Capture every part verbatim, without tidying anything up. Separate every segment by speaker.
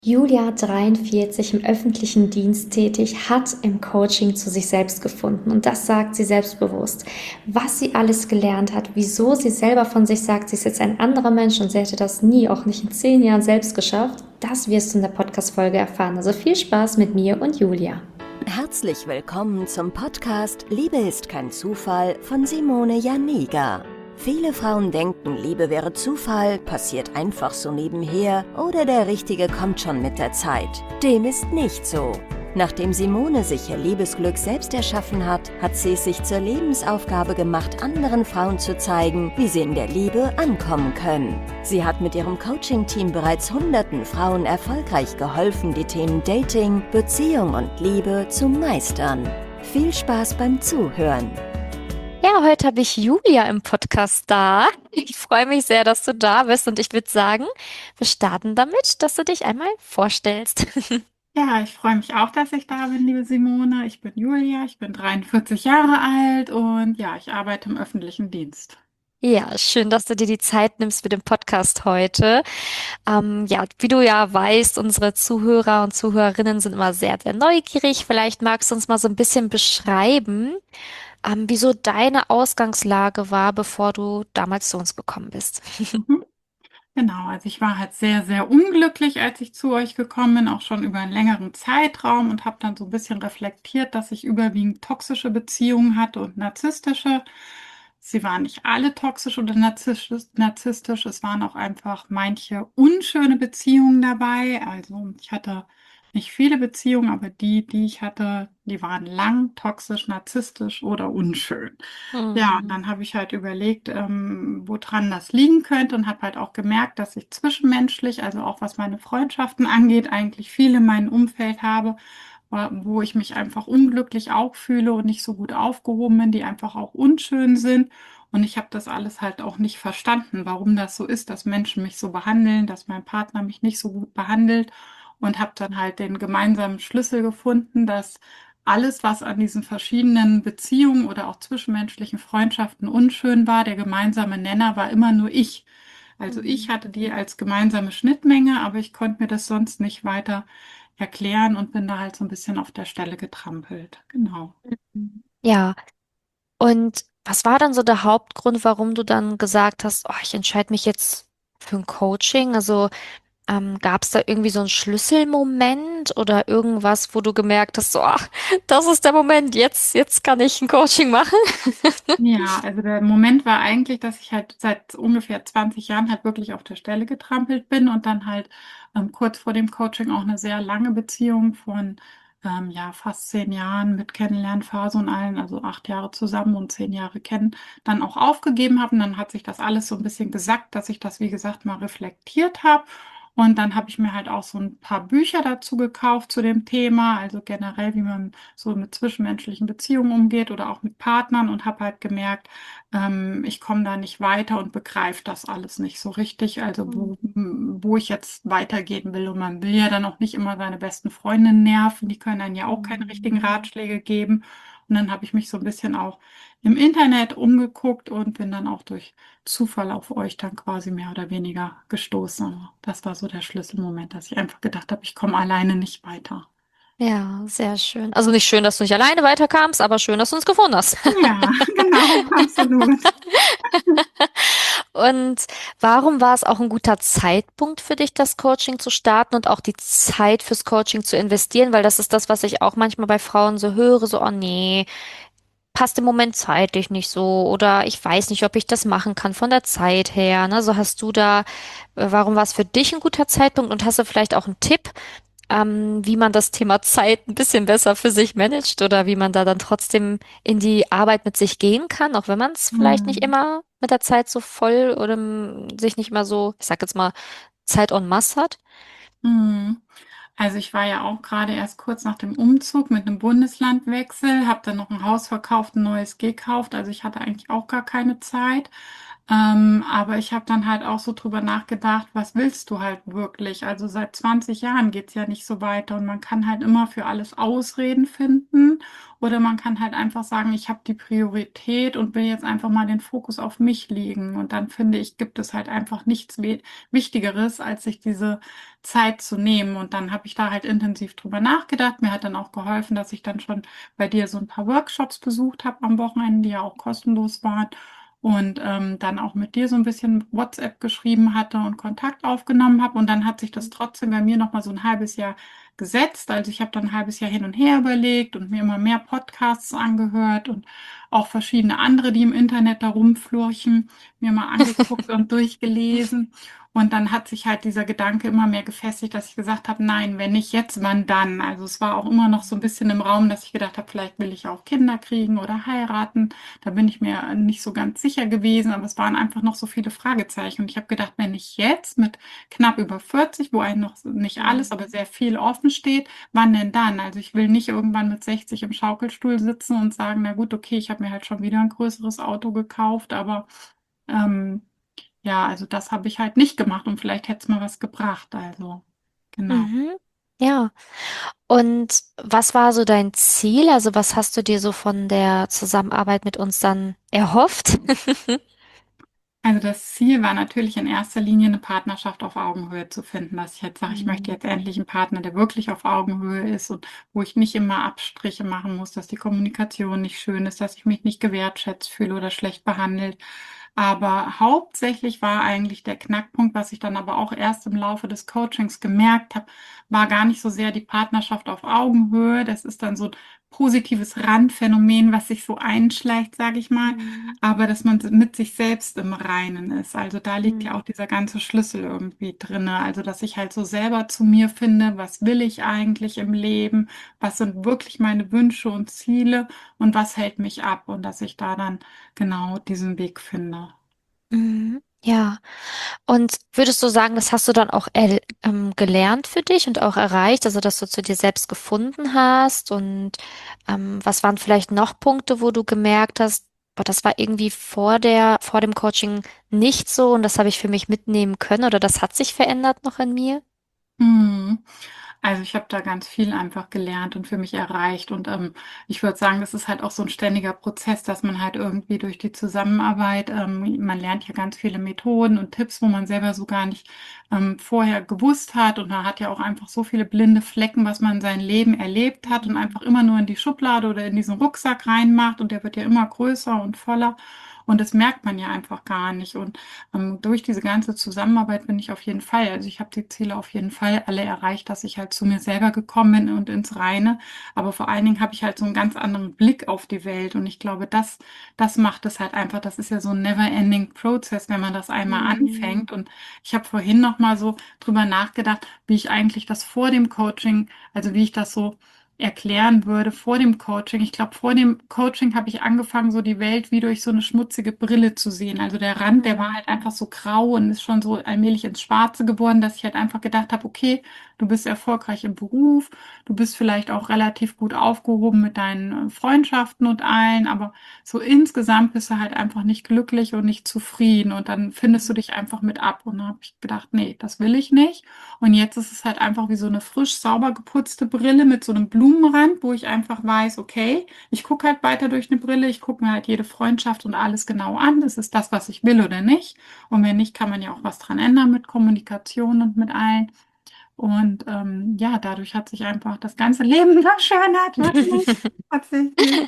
Speaker 1: Julia, dreiundvierzig, im öffentlichen Dienst tätig, hat im Coaching zu sich selbst gefunden und das sagt sie selbstbewusst. Was sie alles gelernt hat, wieso sie selber von sich sagt, sie ist jetzt ein anderer Mensch und sie hätte das nie, auch nicht in zehn Jahren selbst geschafft, das wirst du in der Podcast-Folge erfahren. Also viel Spaß mit mir und Julia.
Speaker 2: Herzlich willkommen zum Podcast Liebe ist kein Zufall von Simone Janiga. Viele Frauen denken, Liebe wäre Zufall, passiert einfach so nebenher oder der Richtige kommt schon mit der Zeit. Dem ist nicht so. Nachdem Simone sich ihr Liebesglück selbst erschaffen hat, hat sie es sich zur Lebensaufgabe gemacht, anderen Frauen zu zeigen, wie sie in der Liebe ankommen können. Sie hat mit ihrem Coaching-Team bereits hunderten Frauen erfolgreich geholfen, die Themen Dating, Beziehung und Liebe zu meistern. Viel Spaß beim Zuhören!
Speaker 1: Ja, heute habe ich Julia im Podcast da. Ich freue mich sehr, dass du da bist und ich würde sagen, wir starten damit, dass du dich einmal vorstellst.
Speaker 3: Ja, ich freue mich auch, dass ich da bin, liebe Simone. Ich bin Julia, ich bin dreiundvierzig Jahre alt und ja, ich arbeite im öffentlichen Dienst.
Speaker 1: Ja, schön, dass du dir die Zeit nimmst für den Podcast heute. Ähm, ja, wie du ja weißt, unsere Zuhörer und Zuhörerinnen sind immer sehr, sehr neugierig. Vielleicht magst du uns mal so ein bisschen beschreiben, ähm, wieso deine Ausgangslage war, bevor du damals zu uns gekommen bist.
Speaker 3: Mhm. Genau, also ich war halt sehr, sehr unglücklich, als ich zu euch gekommen bin, auch schon über einen längeren Zeitraum und habe dann so ein bisschen reflektiert, dass ich überwiegend toxische Beziehungen hatte und narzisstische. Sie waren nicht alle toxisch oder narzisstisch, narzisstisch. Es waren auch einfach manche unschöne Beziehungen dabei. Also ich hatte nicht viele Beziehungen, aber die, die ich hatte, die waren lang, toxisch, narzisstisch oder unschön. Ja, und
Speaker 1: Mhm.
Speaker 3: dann habe ich halt überlegt, ähm, woran das liegen könnte und habe halt auch gemerkt, dass ich zwischenmenschlich, also auch was meine Freundschaften angeht, eigentlich viele in meinem Umfeld habe, wa- wo ich mich einfach unglücklich auch fühle und nicht so gut aufgehoben bin, die einfach auch unschön sind. Und ich habe das alles halt auch nicht verstanden, warum das so ist, dass Menschen mich so behandeln, dass mein Partner mich nicht so gut behandelt und habe dann halt den gemeinsamen Schlüssel gefunden, dass alles, was an diesen verschiedenen Beziehungen oder auch zwischenmenschlichen Freundschaften unschön war, der gemeinsame Nenner war immer nur ich. Also ich
Speaker 1: Mhm.
Speaker 3: hatte die als gemeinsame Schnittmenge, aber ich konnte mir das sonst nicht weiter erklären und bin da halt so ein bisschen auf der Stelle getrampelt. Genau.
Speaker 1: Ja, und was war dann so der Hauptgrund, warum du dann gesagt hast, oh, ich entscheide mich jetzt für ein Coaching? Also ähm, gab es da irgendwie so einen Schlüsselmoment oder irgendwas, wo du gemerkt hast, so, ach, das ist der Moment, jetzt, jetzt kann ich ein Coaching machen?
Speaker 3: Ja, also der Moment war eigentlich, dass ich halt seit ungefähr zwanzig Jahren halt wirklich auf der Stelle getrampelt bin und dann halt ähm, kurz vor dem Coaching auch eine sehr lange Beziehung von ähm, ja fast zehn Jahren mit Kennenlernphase und allen, also acht Jahre zusammen und zehn Jahre kennen, dann auch aufgegeben habe. Und dann hat sich das alles so ein bisschen gesackt, dass ich das, wie gesagt, mal reflektiert habe. Und dann habe ich mir halt auch so ein paar Bücher dazu gekauft zu dem Thema, also generell, wie man so mit zwischenmenschlichen Beziehungen umgeht oder auch mit Partnern und habe halt gemerkt, ähm, ich komme da nicht weiter und begreife das alles nicht so richtig, also
Speaker 1: Mhm.
Speaker 3: wo, wo ich jetzt weitergehen will. Und man will ja dann auch nicht immer seine besten Freundinnen nerven, die können dann ja auch keine richtigen Ratschläge geben. Und dann habe ich mich so ein bisschen auch im Internet umgeguckt und bin dann auch durch Zufall auf euch dann quasi mehr oder weniger gestoßen. Aber das war so der Schlüsselmoment, dass ich einfach gedacht habe, ich komme alleine nicht weiter.
Speaker 1: Ja, sehr schön. Also nicht schön, dass du nicht alleine weiterkamst, aber schön, dass du uns gefunden hast.
Speaker 3: Ja, genau, absolut.
Speaker 1: Und warum war es auch ein guter Zeitpunkt für dich, das Coaching zu starten und auch die Zeit fürs Coaching zu investieren? Weil das ist das, was ich auch manchmal bei Frauen so höre, so, oh nee, passt im Moment zeitlich nicht so oder ich weiß nicht, ob ich das machen kann von der Zeit her. Ne? So hast du da, äh, warum war es für dich ein guter Zeitpunkt und hast du vielleicht auch einen Tipp, ähm, wie man das Thema Zeit ein bisschen besser für sich managt oder wie man da dann trotzdem in die Arbeit mit sich gehen kann, auch wenn man es vielleicht nicht
Speaker 3: Hm.
Speaker 1: immer mit der Zeit so voll oder mm, sich nicht immer so, ich sag jetzt mal, Zeit en masse hat.
Speaker 3: Hm. Also ich war ja auch gerade erst kurz nach dem Umzug mit einem Bundeslandwechsel, habe dann noch ein Haus verkauft, ein neues gekauft. Also ich hatte eigentlich auch gar keine Zeit. Ähm, aber ich habe dann halt auch so drüber nachgedacht, was willst du halt wirklich? Also seit zwanzig Jahren geht's ja nicht so weiter und man kann halt immer für alles Ausreden finden oder man kann halt einfach sagen, ich habe die Priorität und will jetzt einfach mal den Fokus auf mich legen. Und dann finde ich, gibt es halt einfach nichts we- Wichtigeres, als sich diese Zeit zu nehmen. Und dann habe ich da halt intensiv drüber nachgedacht. Mir hat dann auch geholfen, dass ich dann schon bei dir so ein paar Workshops besucht habe am Wochenende, die ja auch kostenlos waren und ähm, dann auch mit dir so ein bisschen WhatsApp geschrieben hatte und Kontakt aufgenommen habe. Und dann hat sich das trotzdem bei mir noch mal so ein halbes Jahr gesetzt. Also ich habe dann ein halbes Jahr hin und her überlegt und mir immer mehr Podcasts angehört und auch verschiedene andere, die im Internet da rumflurchen, mir mal angeguckt und durchgelesen. Und dann hat sich halt dieser Gedanke immer mehr gefestigt, dass ich gesagt habe, nein, wenn nicht jetzt, wann dann? Also es war auch immer noch so ein bisschen im Raum, dass ich gedacht habe, vielleicht will ich auch Kinder kriegen oder heiraten. Da bin ich mir nicht so ganz sicher gewesen, aber es waren einfach noch so viele Fragezeichen. Und ich habe gedacht, wenn ich jetzt mit knapp über vierzig, wo einem noch nicht alles, aber
Speaker 1: Mhm.
Speaker 3: sehr viel offen steht, wann denn dann? Also ich will nicht irgendwann mit sechzig im Schaukelstuhl sitzen und sagen, na gut, okay, ich habe mir halt schon wieder ein größeres Auto gekauft, aber ähm, ja, also das habe ich halt nicht gemacht und vielleicht hätte es mal was gebracht. Also genau.
Speaker 1: Mhm. Ja. Und was war so dein Ziel? Also was hast du dir so von der Zusammenarbeit mit uns dann erhofft?
Speaker 3: Also das Ziel war natürlich in erster Linie eine Partnerschaft auf Augenhöhe zu finden, dass ich jetzt sage, ich möchte
Speaker 1: Mhm.
Speaker 3: jetzt endlich einen Partner, der wirklich auf Augenhöhe ist und wo ich nicht immer Abstriche machen muss, dass die Kommunikation nicht schön ist, dass ich mich nicht gewertschätzt fühle oder schlecht behandelt. Aber hauptsächlich war eigentlich der Knackpunkt, was ich dann aber auch erst im Laufe des Coachings gemerkt habe, war gar nicht so sehr die Partnerschaft auf Augenhöhe. Das ist dann so ein positives Randphänomen, was sich so einschleicht, sage ich mal,
Speaker 1: Mhm.
Speaker 3: aber dass man mit sich selbst im Reinen ist. Also da liegt ja
Speaker 1: Mhm.
Speaker 3: auch dieser ganze Schlüssel irgendwie drinne. Also dass ich halt so selber zu mir finde, was will ich eigentlich im Leben, was sind wirklich meine Wünsche und Ziele und was hält mich ab und dass ich da dann genau diesen Weg finde.
Speaker 1: Mhm. Ja. Und würdest du sagen, das hast du dann auch el- ähm, gelernt für dich und auch erreicht, also dass du zu dir selbst gefunden hast? Und ähm, was waren vielleicht noch Punkte, wo du gemerkt hast, boah, das war irgendwie vor der, vor dem Coaching nicht so und das habe ich für mich mitnehmen können oder das hat sich verändert noch in mir?
Speaker 3: Mhm. Also ich habe da ganz viel einfach gelernt und für mich erreicht. Und ähm, ich würde sagen, das ist halt auch so ein ständiger Prozess, dass man halt irgendwie durch die Zusammenarbeit, ähm, man lernt ja ganz viele Methoden und Tipps, wo man selber so gar nicht ähm, vorher gewusst hat. Und man hat ja auch einfach so viele blinde Flecken, was man in seinem Leben erlebt hat und einfach immer nur in die Schublade oder in diesen Rucksack reinmacht. Und der wird ja immer größer und voller. Und das merkt man ja einfach gar nicht. Und ähm, durch diese ganze Zusammenarbeit bin ich auf jeden Fall, also ich habe die Ziele auf jeden Fall alle erreicht, dass ich halt zu mir selber gekommen bin und ins Reine. Aber vor allen Dingen habe ich halt so einen ganz anderen Blick auf die Welt. Und ich glaube, das, das macht es halt einfach. Das ist ja so ein never-ending Process, wenn man das einmal
Speaker 1: Mhm.
Speaker 3: anfängt. Und ich habe vorhin noch mal so drüber nachgedacht, wie ich eigentlich das vor dem Coaching, also wie ich das so erklären würde vor dem Coaching. Ich glaube, vor dem Coaching habe ich angefangen, so die Welt wie durch so eine schmutzige Brille zu sehen. Also der Rand, der war
Speaker 1: Mhm.
Speaker 3: halt einfach so grau und ist schon so allmählich ins Schwarze geworden, dass ich halt einfach gedacht habe, okay, du bist erfolgreich im Beruf, du bist vielleicht auch relativ gut aufgehoben mit deinen äh, Freundschaften und allen, aber so insgesamt bist du halt einfach nicht glücklich und nicht zufrieden und dann findest du dich einfach mit ab. Und dann habe ich gedacht, nee, das will ich nicht. Und jetzt ist es halt einfach wie so eine frisch sauber geputzte Brille mit so einem Blumenrand, wo ich einfach weiß, okay, ich gucke halt weiter durch eine Brille, ich gucke mir halt jede Freundschaft und alles genau an. Das ist das, was ich will oder nicht. Und wenn nicht, kann man ja auch was dran ändern mit Kommunikation und mit allen. Und ähm, ja, dadurch hat sich einfach das ganze Leben verschönert, wirklich. Tatsächlich.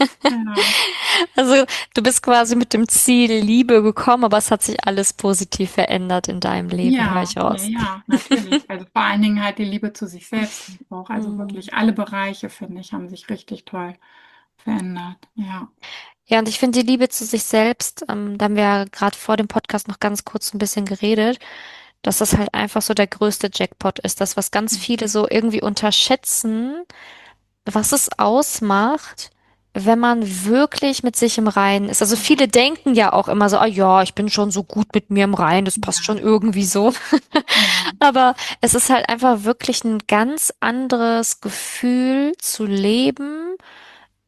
Speaker 3: Ja.
Speaker 1: Also du bist quasi mit dem Ziel Liebe gekommen, aber es hat sich alles positiv verändert in deinem Leben, höre
Speaker 3: Ja,
Speaker 1: ich
Speaker 3: ja,
Speaker 1: raus.
Speaker 3: ja, natürlich. Also vor allen Dingen halt die Liebe zu sich selbst auch. Also
Speaker 1: Mhm.
Speaker 3: wirklich alle Bereiche, finde ich, haben sich richtig toll verändert. Ja.
Speaker 1: Ja, und ich finde die Liebe zu sich selbst, ähm, da haben wir ja gerade vor dem Podcast noch ganz kurz ein bisschen geredet, dass das halt einfach so der größte Jackpot ist. Das, was ganz viele so irgendwie unterschätzen, was es ausmacht, wenn man wirklich mit sich im Reinen ist. Also
Speaker 3: Ja,
Speaker 1: viele denken ja auch immer so, ah ja, ich bin schon so gut mit mir im Reinen, das passt
Speaker 3: ja,
Speaker 1: schon irgendwie so.
Speaker 3: ja.
Speaker 1: Aber es ist halt einfach wirklich ein ganz anderes Gefühl zu leben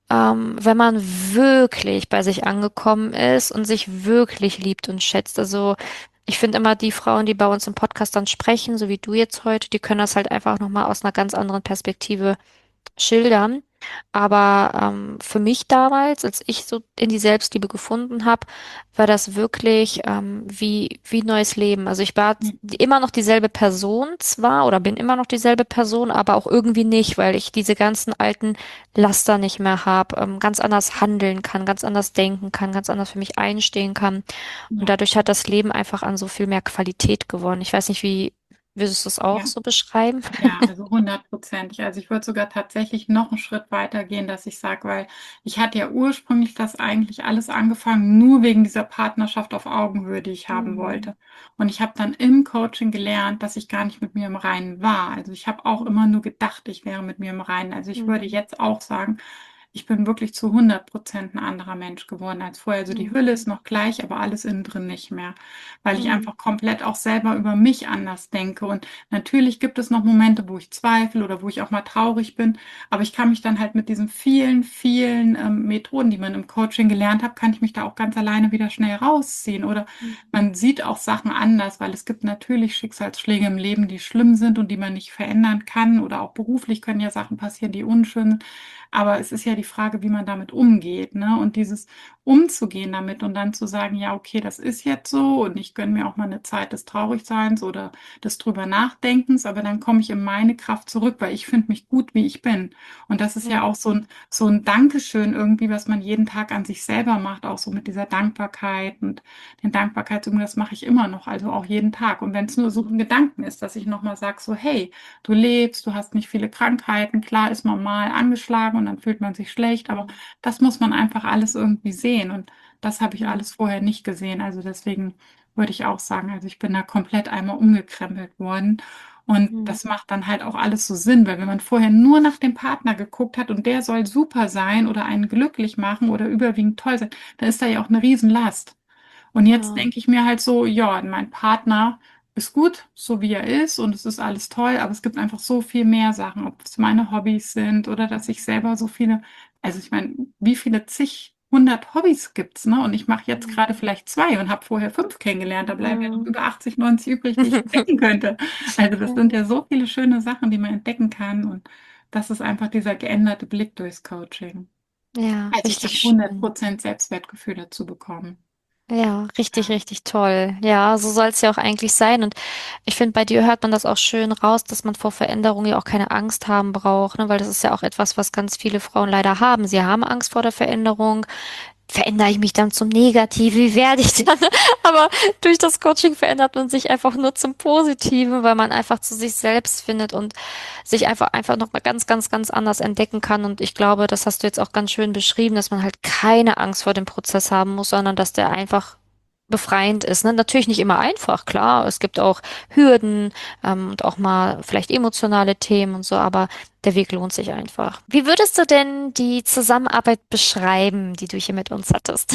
Speaker 1: ähm, wenn man wirklich bei sich angekommen ist und sich wirklich liebt und schätzt. Also ich finde immer die Frauen, die bei uns im Podcast dann sprechen, so wie du jetzt heute, die können das halt einfach nochmal aus einer ganz anderen Perspektive schildern. Aber ähm, für mich damals, als ich so in die Selbstliebe gefunden habe, war das wirklich ähm, wie, wie neues Leben. Also ich war die- immer noch dieselbe Person zwar oder bin immer noch dieselbe Person, aber auch irgendwie nicht, weil ich diese ganzen alten Laster nicht mehr habe, ähm, ganz anders handeln kann, ganz anders denken kann, ganz anders für mich einstehen kann. Und
Speaker 3: Ja.
Speaker 1: dadurch hat das Leben einfach an so viel mehr Qualität gewonnen. Ich weiß nicht, wie würdest du es auch
Speaker 3: Ja.
Speaker 1: so beschreiben?
Speaker 3: Ja, also hundertprozentig. Also ich würde sogar tatsächlich noch einen Schritt weiter gehen, dass ich sage, weil ich hatte ja ursprünglich das eigentlich alles angefangen, nur wegen dieser Partnerschaft auf Augenhöhe, die ich haben
Speaker 1: Mhm.
Speaker 3: wollte. Und ich habe dann im Coaching gelernt, dass ich gar nicht mit mir im Reinen war. Also ich habe auch immer nur gedacht, ich wäre mit mir im Reinen. Also ich würde
Speaker 1: Mhm.
Speaker 3: jetzt auch sagen, ich bin wirklich zu hundert Prozent ein anderer Mensch geworden als vorher. Also die
Speaker 1: Mhm.
Speaker 3: Hülle ist noch gleich, aber alles innen drin nicht mehr, weil ich
Speaker 1: Mhm.
Speaker 3: einfach komplett auch selber über mich anders denke. Und natürlich gibt es noch Momente, wo ich zweifle oder wo ich auch mal traurig bin, aber ich kann mich dann halt mit diesen vielen, vielen ähm, Methoden, die man im Coaching gelernt hat, kann ich mich da auch ganz alleine wieder schnell rausziehen. Oder man sieht auch Sachen anders, weil es gibt natürlich Schicksalsschläge im Leben, die schlimm sind und die man nicht verändern kann. Oder auch beruflich können ja Sachen passieren, die unschön sind. Aber es ist ja die Frage, wie man damit umgeht, ne? Und dieses umzugehen damit und dann zu sagen, ja, okay, das ist jetzt so und ich gönne mir auch mal eine Zeit des Traurigseins oder des drüber Nachdenkens, aber dann komme ich in meine Kraft zurück, weil ich finde mich gut, wie ich bin. Und das ist ja
Speaker 1: Mhm.
Speaker 3: auch so ein, so ein Dankeschön irgendwie, was man jeden Tag an sich selber macht, auch so mit dieser Dankbarkeit und den Dankbarkeitsübungen, das mache ich immer noch, also auch jeden Tag. Und wenn es nur so ein Gedanken ist, dass ich nochmal sage, so, hey, du lebst, du hast nicht viele Krankheiten, klar ist man mal angeschlagen und dann fühlt man sich schlecht, aber
Speaker 1: Mhm.
Speaker 3: das muss man einfach alles irgendwie sehen. Und das habe ich
Speaker 1: Mhm.
Speaker 3: alles vorher nicht gesehen. Also deswegen würde ich auch sagen, also ich bin da komplett einmal umgekrempelt worden. Und
Speaker 1: Mhm.
Speaker 3: das macht dann halt auch alles so Sinn, weil wenn man vorher nur nach dem Partner geguckt hat und der soll super sein oder einen glücklich machen oder überwiegend toll sein, dann ist da ja auch eine Riesenlast. Und jetzt
Speaker 1: Ja.
Speaker 3: denke ich mir halt so, ja, mein Partner ist gut, so wie er ist und es ist alles toll, aber es gibt einfach so viel mehr Sachen, ob es meine Hobbys sind oder dass ich selber so viele, also ich meine, wie viele zig, hundert Hobbys gibt's, ne? Und ich mache jetzt
Speaker 1: Mhm.
Speaker 3: gerade vielleicht zwei und habe vorher fünf kennengelernt, da bleiben ja noch
Speaker 1: Mhm.
Speaker 3: über achtzig, neunzig übrig, die ich entdecken könnte. Also das sind
Speaker 1: Ja.
Speaker 3: ja so viele schöne Sachen, die man entdecken kann und das ist einfach dieser geänderte Blick durchs Coaching.
Speaker 1: Ja,
Speaker 3: Also ich habe
Speaker 1: richtig
Speaker 3: hundert
Speaker 1: schön.
Speaker 3: Prozent Selbstwertgefühl dazu bekommen.
Speaker 1: Ja, richtig,
Speaker 3: Ja.
Speaker 1: richtig toll. Ja, so soll es ja auch eigentlich sein. Und ich finde, bei dir hört man das auch schön raus, dass man vor Veränderung ja auch keine Angst haben braucht, ne? Weil das ist ja auch etwas, was ganz viele Frauen leider haben. Sie haben Angst vor der Veränderung. Verändere ich mich dann zum Negativen? Wie werde ich dann? Aber durch das Coaching verändert man sich einfach nur zum Positiven, weil man einfach zu sich selbst findet und sich einfach, einfach noch mal ganz, ganz, ganz anders entdecken kann. Und ich glaube, das hast du jetzt auch ganz schön beschrieben, dass man halt keine Angst vor dem Prozess haben muss, sondern dass der einfach befreiend ist. Ne? Natürlich nicht immer einfach, klar. Es gibt auch Hürden, ähm, und auch mal vielleicht emotionale Themen und so, aber der Weg lohnt sich einfach. Wie würdest du denn die Zusammenarbeit beschreiben, die du hier mit uns hattest?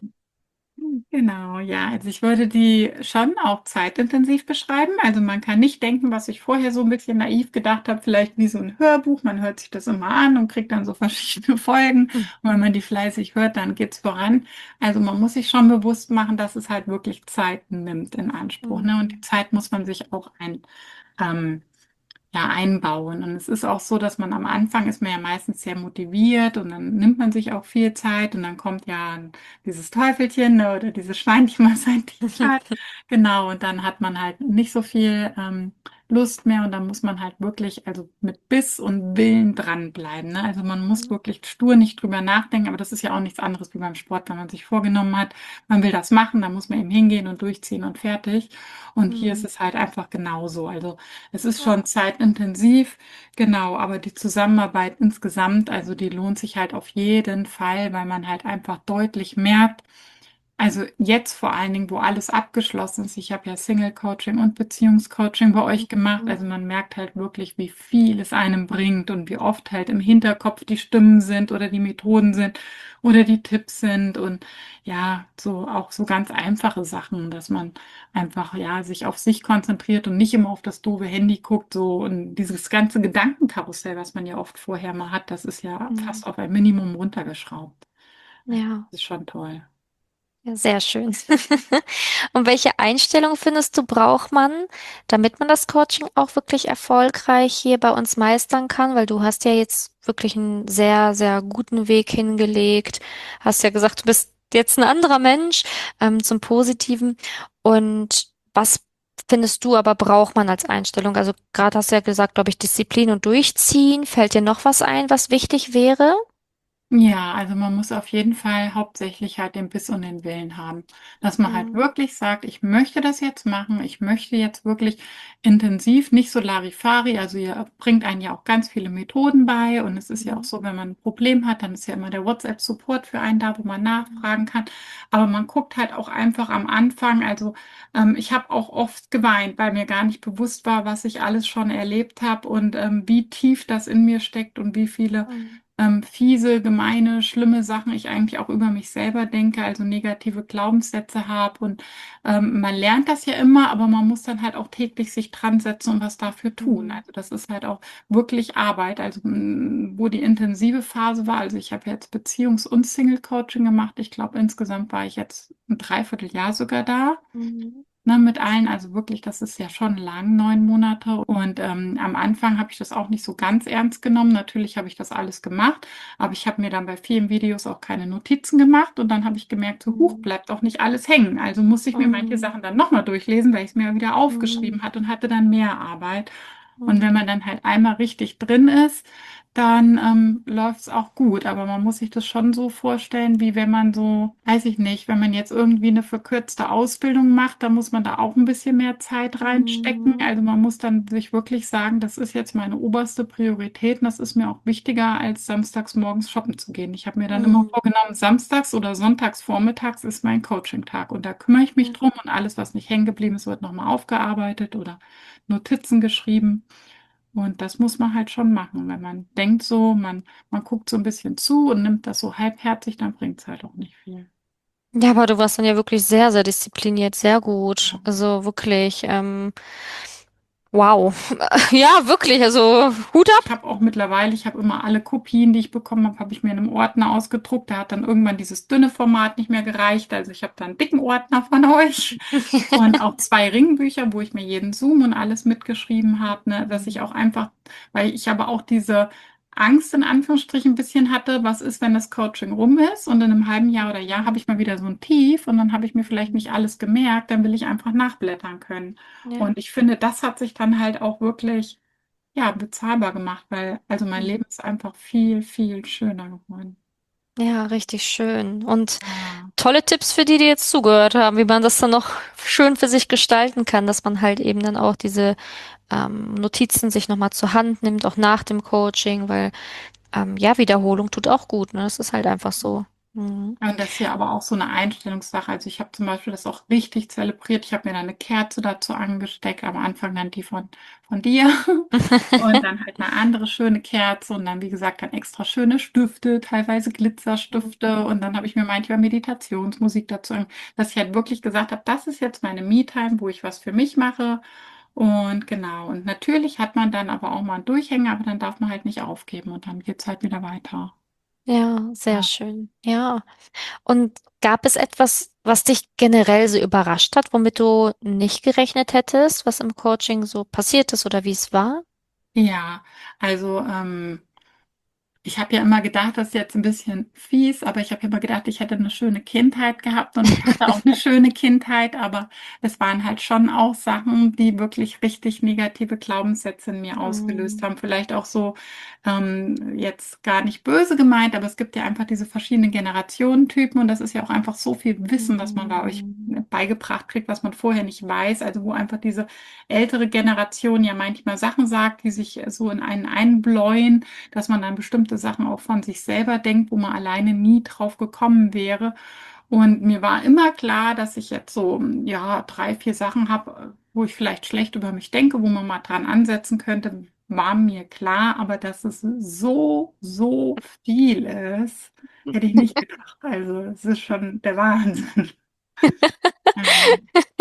Speaker 3: Genau, ja. Also ich würde die schon auch zeitintensiv beschreiben. Also man kann nicht denken, was ich vorher so ein bisschen naiv gedacht habe, vielleicht wie so ein Hörbuch. Man hört sich das immer an und kriegt dann so verschiedene Folgen. Und wenn man die fleißig hört, dann geht's voran. Also man muss sich schon bewusst machen, dass es halt wirklich Zeit nimmt in Anspruch. Ne? Und die
Speaker 1: Mhm.
Speaker 3: Zeit muss man sich auch ein, ähm, ja, einbauen. Und es ist auch so, dass man am Anfang ist man ja meistens sehr motiviert und dann nimmt man sich auch viel Zeit und dann kommt ja dieses Teufelchen, ne, oder dieses Schweinchen, was einen nicht hat. Genau, und dann hat man halt nicht so viel ähm, Lust mehr und dann muss man halt wirklich, also mit Biss und Willen dranbleiben. Ne? Also man muss wirklich stur nicht drüber nachdenken, aber das ist ja auch nichts anderes wie beim Sport, wenn man sich vorgenommen hat, man will das machen, dann muss man eben hingehen und durchziehen und fertig. Und hier ist
Speaker 1: Mhm.
Speaker 3: es halt einfach genauso. Also es ist
Speaker 1: Ja.
Speaker 3: schon zeitintensiv, genau, aber die Zusammenarbeit insgesamt, also die lohnt sich halt auf jeden Fall, weil man halt einfach deutlich merkt, Also jetzt vor allen Dingen, wo alles abgeschlossen ist. Ich habe ja Single-Coaching und Beziehungscoaching bei euch gemacht.
Speaker 1: Mhm.
Speaker 3: Also man merkt halt wirklich, wie viel es einem bringt und wie oft halt im Hinterkopf die Stimmen sind oder die Methoden sind oder die Tipps sind und ja, so auch so ganz einfache Sachen, dass man einfach ja sich auf sich konzentriert und nicht immer auf das doofe Handy guckt, so und dieses ganze Gedankenkarussell, was man ja oft vorher mal hat, das ist ja
Speaker 1: Mhm.
Speaker 3: fast auf ein Minimum runtergeschraubt. Also,
Speaker 1: Ja.
Speaker 3: das ist schon toll.
Speaker 1: Ja, sehr schön. Und welche Einstellung findest du, braucht man, damit man das Coaching auch wirklich erfolgreich hier bei uns meistern kann? Weil du hast ja jetzt wirklich einen sehr, sehr guten Weg hingelegt. Hast ja gesagt, du bist jetzt ein anderer Mensch, ähm, zum Positiven. Und was findest du aber braucht man als Einstellung? Also gerade hast du ja gesagt, glaube ich, Disziplin und Durchziehen. Fällt dir noch was ein, was wichtig wäre?
Speaker 3: Ja, also man muss auf jeden Fall hauptsächlich halt den Biss und den Willen haben, dass man halt
Speaker 1: Mhm.
Speaker 3: wirklich sagt, ich möchte das jetzt machen, ich möchte jetzt wirklich intensiv, nicht so Larifari, also ihr bringt einen ja auch ganz viele Methoden bei und es ist ja auch
Speaker 1: Mhm.
Speaker 3: so, wenn man ein Problem hat, dann ist ja immer der WhatsApp-Support für einen da, wo man nachfragen kann, aber man guckt halt auch einfach am Anfang, also ähm, ich habe auch oft geweint, weil mir gar nicht bewusst war, was ich alles schon erlebt habe und ähm, wie tief das in mir steckt und wie viele
Speaker 1: Mhm.
Speaker 3: ähm, fiese, gemeine, schlimme Sachen ich eigentlich auch über mich selber denke, also negative Glaubenssätze habe. Und ähm, man lernt das ja immer, aber man muss dann halt auch täglich sich dran setzen und was dafür tun.
Speaker 1: Mhm.
Speaker 3: Also das ist halt auch wirklich Arbeit. Also mh, wo die intensive Phase war, also ich habe jetzt Beziehungs- und Single-Coaching gemacht. Ich glaube, insgesamt war ich jetzt ein Dreivierteljahr sogar da.
Speaker 1: Mhm.
Speaker 3: Ne, mit allen, also wirklich, das ist ja schon lang, neun Monate. Und ähm, am Anfang habe ich das auch nicht so ganz ernst genommen. Natürlich habe ich das alles gemacht, aber ich habe mir dann bei vielen Videos auch keine Notizen gemacht. Und dann habe ich gemerkt, so huch,
Speaker 1: Mhm.
Speaker 3: bleibt auch nicht alles hängen. Also musste ich mir manche
Speaker 1: Mhm.
Speaker 3: Sachen dann nochmal durchlesen, weil ich es mir wieder
Speaker 1: Mhm.
Speaker 3: aufgeschrieben hatte und hatte dann mehr Arbeit. Und wenn
Speaker 1: Mhm.
Speaker 3: man dann halt einmal richtig drin ist, dann ähm, läuft es auch gut. Aber man muss sich das schon so vorstellen, wie wenn man so, weiß ich nicht, wenn man jetzt irgendwie eine verkürzte Ausbildung macht, dann muss man da auch ein bisschen mehr Zeit reinstecken.
Speaker 1: Mhm.
Speaker 3: Also man muss dann sich wirklich sagen, das ist jetzt meine oberste Priorität und das ist mir auch wichtiger, als samstags morgens shoppen zu gehen. Ich habe mir dann immer
Speaker 1: Mhm.
Speaker 3: vorgenommen, samstags oder sonntags vormittags ist mein Coaching-Tag und da kümmere ich mich
Speaker 1: Ja.
Speaker 3: drum und alles, was nicht hängen geblieben ist, wird nochmal aufgearbeitet oder Notizen geschrieben. Und das muss man halt schon machen. Wenn man denkt so, man, man guckt so ein bisschen zu und nimmt das so halbherzig, dann bringt es halt auch nicht viel.
Speaker 1: Ja, aber du warst dann ja wirklich sehr, sehr diszipliniert, sehr gut.
Speaker 3: Ja.
Speaker 1: Also wirklich, ähm, wow. Ja, wirklich, also Hut
Speaker 3: Ich
Speaker 1: ab.
Speaker 3: habe auch mittlerweile, ich habe immer alle Kopien, die ich bekommen habe, habe ich mir in einem Ordner ausgedruckt. Da hat dann irgendwann dieses dünne Format nicht mehr gereicht. Also ich habe da einen dicken Ordner von euch und auch zwei Ringbücher, wo ich mir jeden Zoom und alles mitgeschrieben habe, ne, dass ich auch einfach, weil ich aber auch diese Angst in Anführungsstrichen ein bisschen hatte, was ist, wenn das Coaching rum ist und in einem halben Jahr oder Jahr habe ich mal wieder so ein Tief und dann habe ich mir vielleicht nicht alles gemerkt, dann will ich einfach nachblättern können.
Speaker 1: Ja.
Speaker 3: Und ich finde, das hat sich dann halt auch wirklich ja, bezahlbar gemacht, weil also mein Leben ist einfach viel, viel schöner geworden.
Speaker 1: Ja, richtig schön. Und
Speaker 3: Ja.
Speaker 1: tolle Tipps für die, die jetzt zugehört haben, wie man das dann noch schön für sich gestalten kann, dass man halt eben dann auch diese ähm, Notizen sich nochmal zur Hand nimmt, auch nach dem Coaching, weil ähm, ja, Wiederholung tut auch gut, ne? Das ist halt einfach so. Mhm.
Speaker 3: Ja, und das ist ja aber auch so eine Einstellungssache. Also ich habe zum Beispiel das auch richtig zelebriert. Ich habe mir dann eine Kerze dazu angesteckt, am Anfang dann die von, von dir und dann halt eine andere schöne Kerze und dann, wie gesagt, dann extra schöne Stifte, teilweise Glitzerstifte und dann habe ich mir manchmal Meditationsmusik dazu, an- dass ich halt wirklich gesagt habe, das ist jetzt meine Me-Time, wo ich was für mich mache. Und genau, und natürlich hat man dann aber auch mal einen Durchhänger, aber dann darf man halt nicht aufgeben und dann geht's halt wieder weiter.
Speaker 1: Ja, sehr
Speaker 3: Ja.
Speaker 1: schön. Ja. Und gab es etwas, was dich generell so überrascht hat, womit du nicht gerechnet hättest, was im Coaching so passiert ist oder wie es war?
Speaker 3: Ja, also ähm, ich habe ja immer gedacht, das ist jetzt ein bisschen fies, aber ich habe immer gedacht, ich hätte eine schöne Kindheit gehabt und ich hatte auch eine schöne Kindheit, aber es waren halt schon auch Sachen, die wirklich richtig negative Glaubenssätze in mir ausgelöst
Speaker 1: Mhm.
Speaker 3: haben. Vielleicht auch so ähm, jetzt gar nicht böse gemeint, aber es gibt ja einfach diese verschiedenen Generationentypen und das ist ja auch einfach so viel Wissen, was man bei euch
Speaker 1: Mhm.
Speaker 3: beigebracht kriegt, was man vorher nicht weiß. Also wo einfach diese ältere Generation ja manchmal Sachen sagt, die sich so in einen einbläuen, dass man dann bestimmte Sachen auch von sich selber denkt, wo man alleine nie drauf gekommen wäre. Und mir war immer klar, dass ich jetzt so, ja, drei, vier Sachen habe, wo ich vielleicht schlecht über mich denke, wo man mal dran ansetzen könnte, war mir klar. Aber dass es so, so viel ist, hätte ich nicht gedacht. Also es ist schon der Wahnsinn. Also,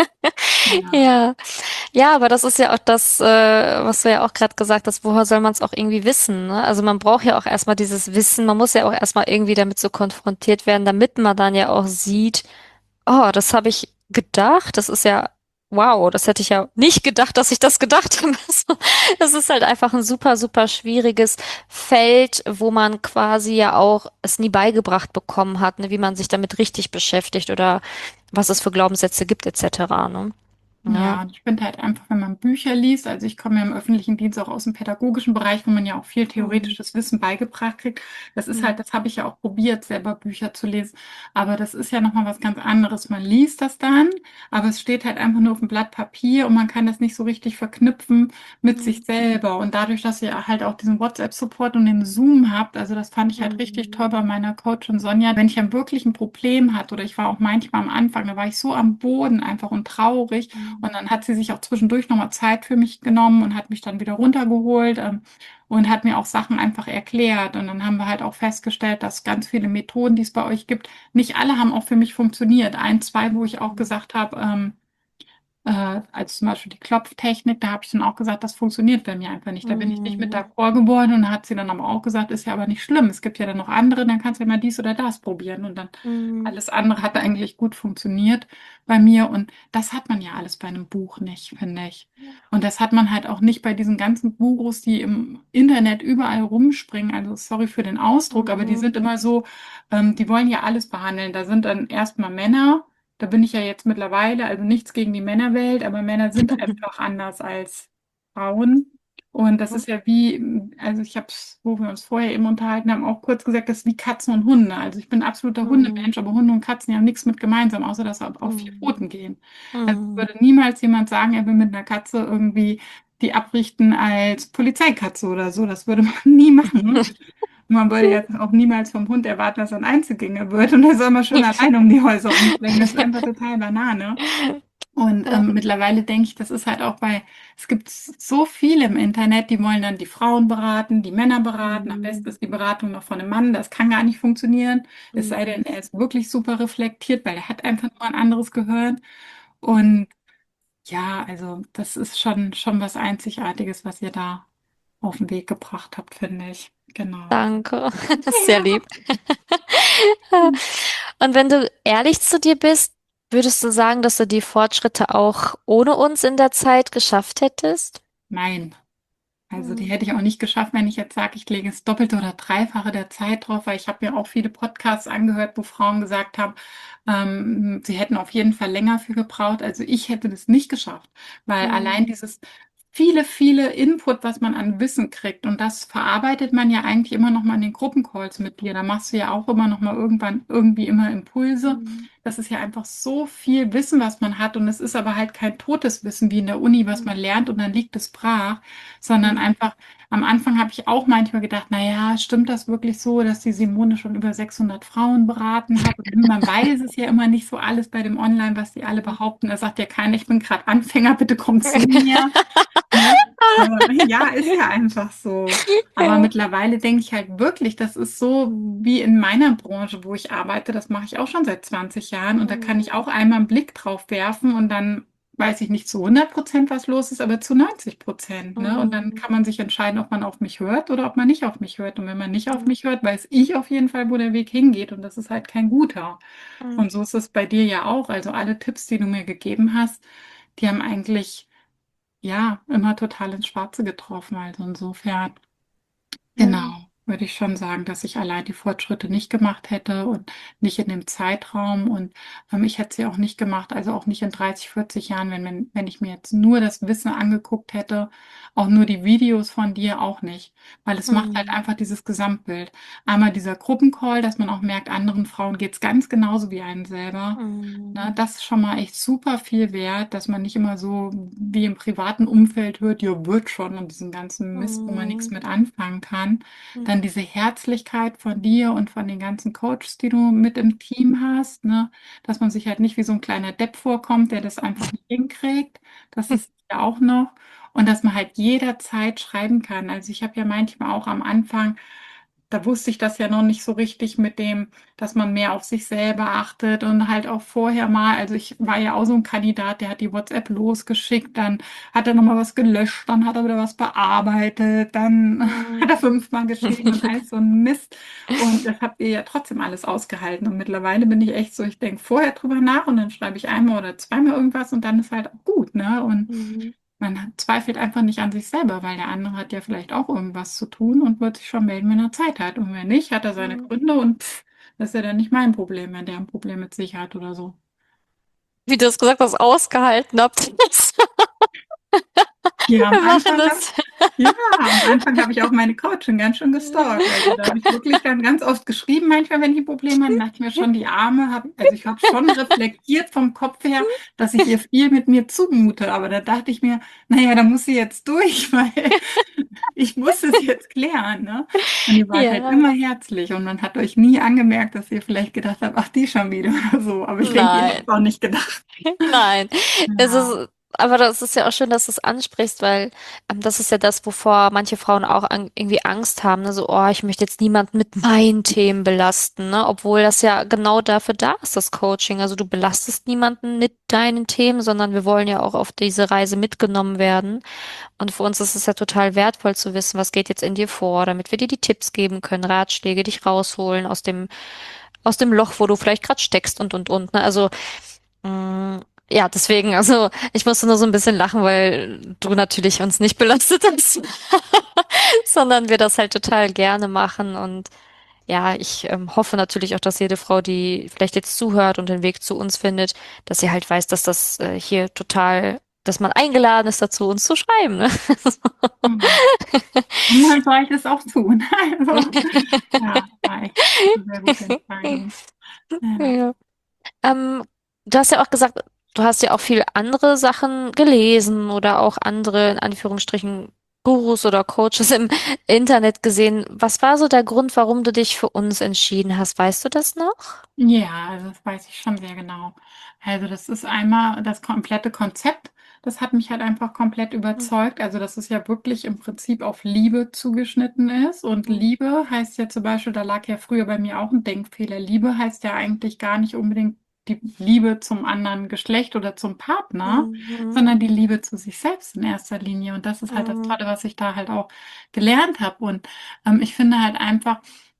Speaker 3: ja.
Speaker 1: Ja, ja, aber das ist ja auch das, äh, was du ja auch gerade gesagt hast, woher soll man es auch irgendwie wissen, ne? Also man braucht ja auch erstmal dieses Wissen, man muss ja auch erstmal irgendwie damit so konfrontiert werden, damit man dann ja auch sieht, oh, das habe ich gedacht, das ist ja, wow, das hätte ich ja nicht gedacht, dass ich das gedacht habe. Also, das ist halt einfach ein super, super schwieriges Feld, wo man quasi ja auch es nie beigebracht bekommen hat, ne, wie man sich damit richtig beschäftigt oder was es für Glaubenssätze gibt, et cetera, ne? Ja.
Speaker 3: Ja, und ich finde halt einfach, wenn man Bücher liest, also ich komme ja im öffentlichen Dienst auch aus dem pädagogischen Bereich, wo man ja auch viel
Speaker 1: Mhm.
Speaker 3: theoretisches Wissen beigebracht kriegt. Das ist halt,
Speaker 1: Mhm.
Speaker 3: das habe ich ja auch probiert, selber Bücher zu lesen. Aber das ist ja nochmal was ganz anderes. Man liest das dann, aber es steht halt einfach nur auf dem Blatt Papier und man kann das nicht so richtig verknüpfen mit sich
Speaker 1: Mhm.
Speaker 3: selber. Und dadurch, dass ihr halt auch diesen WhatsApp-Support und den Zoom habt, also das fand ich halt richtig
Speaker 1: Mhm.
Speaker 3: toll bei meiner Coachin Sonja, wenn ich dann wirklich ein Problem hatte oder ich war auch manchmal am Anfang, da war ich so am Boden einfach und traurig. Und dann hat sie sich auch zwischendurch nochmal Zeit für mich genommen und hat mich dann wieder runtergeholt, ähm, und hat mir auch Sachen einfach erklärt. Und dann haben wir halt auch festgestellt, dass ganz viele Methoden, die es bei euch gibt, nicht alle haben auch für mich funktioniert. Ein, zwei, wo ich auch
Speaker 1: Mhm.
Speaker 3: gesagt habe, ähm, äh, als zum Beispiel die Klopftechnik, da habe ich dann auch gesagt, das funktioniert bei mir einfach nicht. Da bin ich nicht mit
Speaker 1: Mhm.
Speaker 3: d'accord geworden und da hat sie dann aber auch gesagt, ist ja aber nicht schlimm. Es gibt ja dann noch andere, dann kannst du ja mal dies oder das probieren. Und dann
Speaker 1: Mhm.
Speaker 3: alles andere hat eigentlich gut funktioniert bei mir. Und das hat man ja alles bei einem Buch nicht, finde ich. Und das hat man halt auch nicht bei diesen ganzen Gurus, die im Internet überall rumspringen. Also sorry für den Ausdruck, aber die
Speaker 1: Mhm.
Speaker 3: sind immer so, ähm, die wollen ja alles behandeln. Da sind dann erstmal Männer. Da bin ich ja jetzt mittlerweile, also nichts gegen die Männerwelt, aber Männer sind einfach anders als Frauen. Und das ist ja wie, also ich habe es, wo wir uns vorher eben unterhalten haben, auch kurz gesagt, das ist wie Katzen und Hunde. Also ich bin ein absoluter
Speaker 1: Mhm.
Speaker 3: Hundemensch, aber Hunde und Katzen haben nichts mit gemeinsam, außer dass sie auf vier
Speaker 1: Mhm.
Speaker 3: Pfoten gehen. Also
Speaker 1: Mhm.
Speaker 3: würde niemals jemand sagen, er will mit einer Katze irgendwie die abrichten als Polizeikatze oder so. Das würde man nie machen. Man würde jetzt auch niemals vom Hund erwarten, dass er ein Einzelgänger wird und er soll mal schön alleine um die Häuser umspringen. Das ist einfach total Banane. Und
Speaker 1: Ja.
Speaker 3: ähm, mittlerweile denke ich, das ist halt auch bei, es gibt so viele im Internet, die wollen dann die Frauen beraten, die Männer beraten. Am besten
Speaker 1: Mhm.
Speaker 3: ist die Beratung noch von einem Mann. Das kann gar nicht funktionieren. Es sei denn,
Speaker 1: Mhm.
Speaker 3: er ist wirklich super reflektiert, weil er hat einfach nur ein anderes Gehirn. Und ja, also das ist schon, schon was Einzigartiges, was ihr da auf den Weg gebracht habt, finde ich. Genau.
Speaker 1: Danke, das ist sehr
Speaker 3: Ja.
Speaker 1: lieb. Und wenn du ehrlich zu dir bist, würdest du sagen, dass du die Fortschritte auch ohne uns in der Zeit geschafft hättest?
Speaker 3: Nein. Also die
Speaker 1: Mhm.
Speaker 3: hätte ich auch nicht geschafft, wenn ich jetzt sage, ich lege das Doppelte oder Dreifache der Zeit drauf, weil ich habe mir auch viele Podcasts angehört, wo Frauen gesagt haben, ähm, sie hätten auf jeden Fall länger für gebraucht. Also ich hätte das nicht geschafft, weil allein
Speaker 1: Mhm.
Speaker 3: dieses viele, viele Input, was man an Wissen kriegt und das verarbeitet man ja eigentlich immer noch mal in den Gruppencalls mit dir. Da machst du ja auch immer noch mal irgendwann irgendwie immer Impulse.
Speaker 1: Mhm.
Speaker 3: Das ist ja einfach so viel Wissen, was man hat und es ist aber halt kein totes Wissen wie in der Uni, was man lernt und dann liegt es brach, sondern
Speaker 1: Mhm.
Speaker 3: einfach, am Anfang habe ich auch manchmal gedacht, na ja, stimmt das wirklich so, dass die Simone schon über sechshundert Frauen beraten hat? Und man weiß es ja immer nicht so alles bei dem Online, was die alle behaupten. Da sagt ja keiner, ich bin gerade Anfänger, bitte komm zu mir. Ne? Aber ja, ist ja einfach so. Aber
Speaker 1: Ja.
Speaker 3: mittlerweile denke ich halt wirklich, das ist so wie in meiner Branche, wo ich arbeite, das mache ich auch schon seit zwanzig Jahren und da kann ich
Speaker 1: Mhm.
Speaker 3: auch einmal einen Blick drauf werfen und dann weiß ich nicht zu hundert Prozent, was los ist, aber zu neunzig Prozent, ne? Und dann
Speaker 1: Mhm.
Speaker 3: kann man sich entscheiden, ob man auf mich hört oder ob man nicht auf mich hört. Und wenn man nicht auf
Speaker 1: Mhm.
Speaker 3: mich hört, weiß ich auf jeden Fall, wo der Weg hingeht und das ist halt kein guter.
Speaker 1: Mhm.
Speaker 3: Und so ist es bei dir ja auch. Also alle Tipps, die du mir gegeben hast, die haben eigentlich ja, immer total ins Schwarze getroffen. Also insofern,
Speaker 1: Mhm.
Speaker 3: genau, würde ich schon sagen, dass ich allein die Fortschritte nicht gemacht hätte und nicht in dem Zeitraum. Und ähm, ich hätte sie auch nicht gemacht, also auch nicht in dreißig, vierzig Jahren, wenn, wenn, wenn ich mir jetzt nur das Wissen angeguckt hätte, auch nur die Videos von dir auch nicht. Weil es macht halt
Speaker 1: Mhm.
Speaker 3: einfach dieses Gesamtbild. Einmal dieser Gruppencall, dass man auch merkt, anderen Frauen geht es ganz genauso wie einem selber. Ne,
Speaker 1: Mhm.
Speaker 3: das ist schon mal echt super viel wert, dass man nicht immer so wie im privaten Umfeld hört, ja, wird schon und diesen ganzen Mist, wo man nichts
Speaker 1: Mhm.
Speaker 3: mit anfangen kann. Dann dann diese Herzlichkeit von dir und von den ganzen Coaches, die du mit im Team hast, ne? Dass man sich halt nicht wie so ein kleiner Depp vorkommt, der das einfach nicht hinkriegt. Das ist ja auch noch. Und dass man halt jederzeit schreiben kann. Also ich habe ja manchmal auch am Anfang, da wusste ich das ja noch nicht so richtig mit dem, dass man mehr auf sich selber achtet und halt auch vorher mal, also ich war ja auch so ein Kandidat, der hat die WhatsApp losgeschickt, dann hat er nochmal was gelöscht, dann hat er wieder was bearbeitet, dann hat er fünfmal geschrieben und alles so ein Mist. Und das habt ihr ja trotzdem alles ausgehalten. Und mittlerweile bin ich echt so, ich denke vorher drüber nach und dann schreibe ich einmal oder zweimal irgendwas und dann ist halt auch gut, ne? Und
Speaker 1: Mhm.
Speaker 3: man hat- zweifelt einfach nicht an sich selber, weil der andere hat ja vielleicht auch irgendwas zu tun und wird sich schon melden, wenn er Zeit hat. Und wenn nicht, hat er seine
Speaker 1: Mhm.
Speaker 3: Gründe und pff, das ist ja dann nicht mein Problem, wenn der ein Problem mit sich hat oder so.
Speaker 1: Wie du es gesagt hast, ausgehalten habt.
Speaker 3: Ja, am
Speaker 1: Wir machen
Speaker 3: Anfang
Speaker 1: das.
Speaker 3: Ja, am Anfang habe ich auch meine Coachin ganz schön gestalkt. Also da habe ich wirklich dann ganz oft geschrieben, manchmal, wenn die Probleme hatten, dachte ich mir schon, die Arme, hab, also ich habe schon reflektiert vom Kopf her, dass ich ihr viel mit mir zumute. Aber da dachte ich mir, naja, da muss sie jetzt durch, weil ich muss es jetzt klären, ne? Und ihr wart halt
Speaker 1: Ja,
Speaker 3: immer herzlich und man hat euch nie angemerkt, dass ihr vielleicht gedacht habt, ach, die schon wieder oder so. Aber ich denke, ihr habt
Speaker 1: nein.
Speaker 3: es auch nicht gedacht.
Speaker 1: Nein, es
Speaker 3: Ja.
Speaker 1: ist, aber das ist ja auch schön, dass du es ansprichst, weil ähm, das ist ja das, wovor manche Frauen auch an, irgendwie Angst haben, ne? So, oh, ich möchte jetzt niemanden mit meinen Themen belasten, ne? Obwohl das ja genau dafür da ist, das Coaching. Also du belastest niemanden mit deinen Themen, sondern wir wollen ja auch auf diese Reise mitgenommen werden. Und für uns ist es ja total wertvoll zu wissen, was geht jetzt in dir vor, damit wir dir die Tipps geben können, Ratschläge, dich rausholen aus dem, aus dem Loch, wo du vielleicht gerade steckst und und und, ne? Also Mm, ja, deswegen, also ich musste nur so ein bisschen lachen, weil du natürlich uns nicht belastet hast, sondern wir das halt total gerne machen. Und ja, ich ähm, hoffe natürlich auch, dass jede Frau, die vielleicht jetzt zuhört und den Weg zu uns findet, dass sie halt weiß, dass das äh, hier total, dass man eingeladen ist dazu, uns zu schreiben, ne?
Speaker 3: Hm. Und dann soll ich das auch tun. Also, ja, war echt eine sehr gute Entscheidung. Ja.
Speaker 1: Ja. Ähm, du hast ja auch gesagt, du hast ja auch viel andere Sachen gelesen oder auch andere, in Anführungsstrichen, Gurus oder Coaches im Internet gesehen. Was war so der Grund, warum du dich für uns entschieden hast? Weißt du das noch?
Speaker 3: Ja, also das weiß ich schon sehr genau. Also das ist einmal das komplette Konzept. Das hat mich halt einfach komplett überzeugt. Also dass es ja wirklich im Prinzip auf Liebe zugeschnitten ist. Und
Speaker 1: Mhm.
Speaker 3: Liebe heißt ja zum Beispiel, da lag ja früher bei mir auch ein Denkfehler. Liebe heißt ja eigentlich gar nicht unbedingt die Liebe zum anderen Geschlecht oder zum Partner,
Speaker 1: Mhm.
Speaker 3: sondern die Liebe zu sich selbst in erster Linie. Und das ist halt das
Speaker 1: Mhm.
Speaker 3: Tolle, was ich da halt auch gelernt habe. Und ähm, ich finde halt einfach,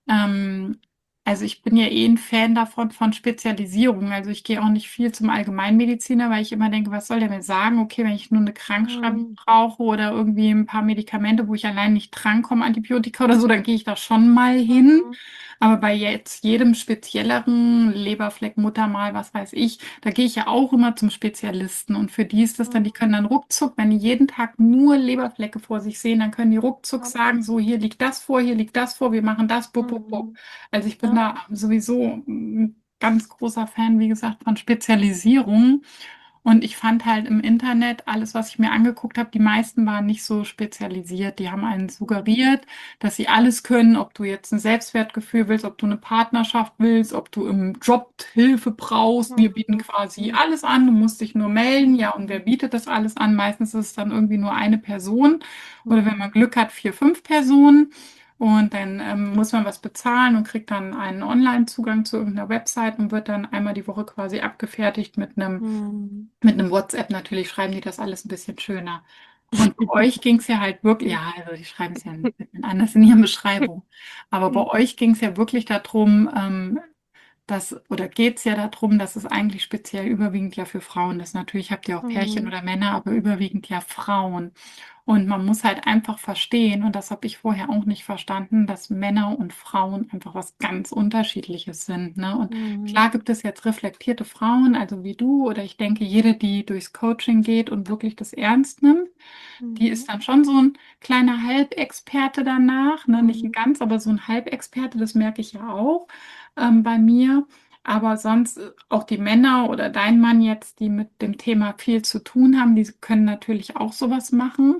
Speaker 3: ähm, also ich bin ja eh ein Fan davon von Spezialisierung. Also ich gehe auch nicht viel zum Allgemeinmediziner, weil ich immer denke, was soll der mir sagen? Okay, wenn ich nur eine Krankschreibung
Speaker 1: Mhm.
Speaker 3: brauche oder irgendwie ein paar Medikamente, wo ich allein nicht drankomme, Antibiotika oder so, dann gehe ich da schon mal hin. Aber bei jetzt jedem spezielleren Leberfleck, Muttermal, was weiß ich, da gehe ich ja auch immer zum Spezialisten. Und für die ist das dann, die können dann ruckzuck, wenn die jeden Tag nur Leberflecke vor sich sehen, dann können die ruckzuck sagen, so hier liegt das vor, hier liegt das vor, wir machen das, bup, bup, bup.
Speaker 1: Mhm.
Speaker 3: Also ich bin
Speaker 1: Ja.
Speaker 3: da sowieso ein ganz großer Fan, wie gesagt, von Spezialisierung. Und ich fand halt im Internet alles, was ich mir angeguckt habe, die meisten waren nicht so spezialisiert. Die haben einen suggeriert, dass sie alles können, ob du jetzt ein Selbstwertgefühl willst, ob du eine Partnerschaft willst, ob du im Job Hilfe brauchst. Wir bieten quasi
Speaker 1: Mhm.
Speaker 3: alles an, du musst dich nur melden. Ja, und wer bietet das alles an? Meistens ist es dann irgendwie nur eine Person oder wenn man Glück hat, vier, fünf Personen. Und dann ähm, muss man was bezahlen und kriegt dann einen Online-Zugang zu irgendeiner Website und wird dann einmal die Woche quasi abgefertigt mit einem,
Speaker 1: Mhm.
Speaker 3: mit einem WhatsApp. Natürlich schreiben die das alles ein bisschen schöner. Und bei euch ging es ja halt wirklich, ja, also die schreiben es ja ein bisschen anders in ihren Beschreibungen. Aber bei euch ging es ja wirklich darum, ähm, das, oder geht es ja darum, dass es eigentlich speziell überwiegend ja für Frauen ist. Natürlich habt ihr auch Pärchen
Speaker 1: Mhm.
Speaker 3: oder Männer, aber überwiegend ja Frauen. Und man muss halt einfach verstehen, und das habe ich vorher auch nicht verstanden, dass Männer und Frauen einfach was ganz Unterschiedliches sind. Ne? Und
Speaker 1: Mhm.
Speaker 3: klar gibt es jetzt reflektierte Frauen, also wie du, oder ich denke, jede, die durchs Coaching geht und wirklich das ernst nimmt, die
Speaker 1: Mhm.
Speaker 3: ist dann schon so ein kleiner Halbexperte danach, ne? Nicht ein
Speaker 1: Mhm.
Speaker 3: ganz, aber so ein Halbexperte, das merke ich ja auch ähm, bei mir. Aber sonst äh, auch die Männer oder dein Mann jetzt, die mit dem Thema viel zu tun haben, die können natürlich auch sowas machen.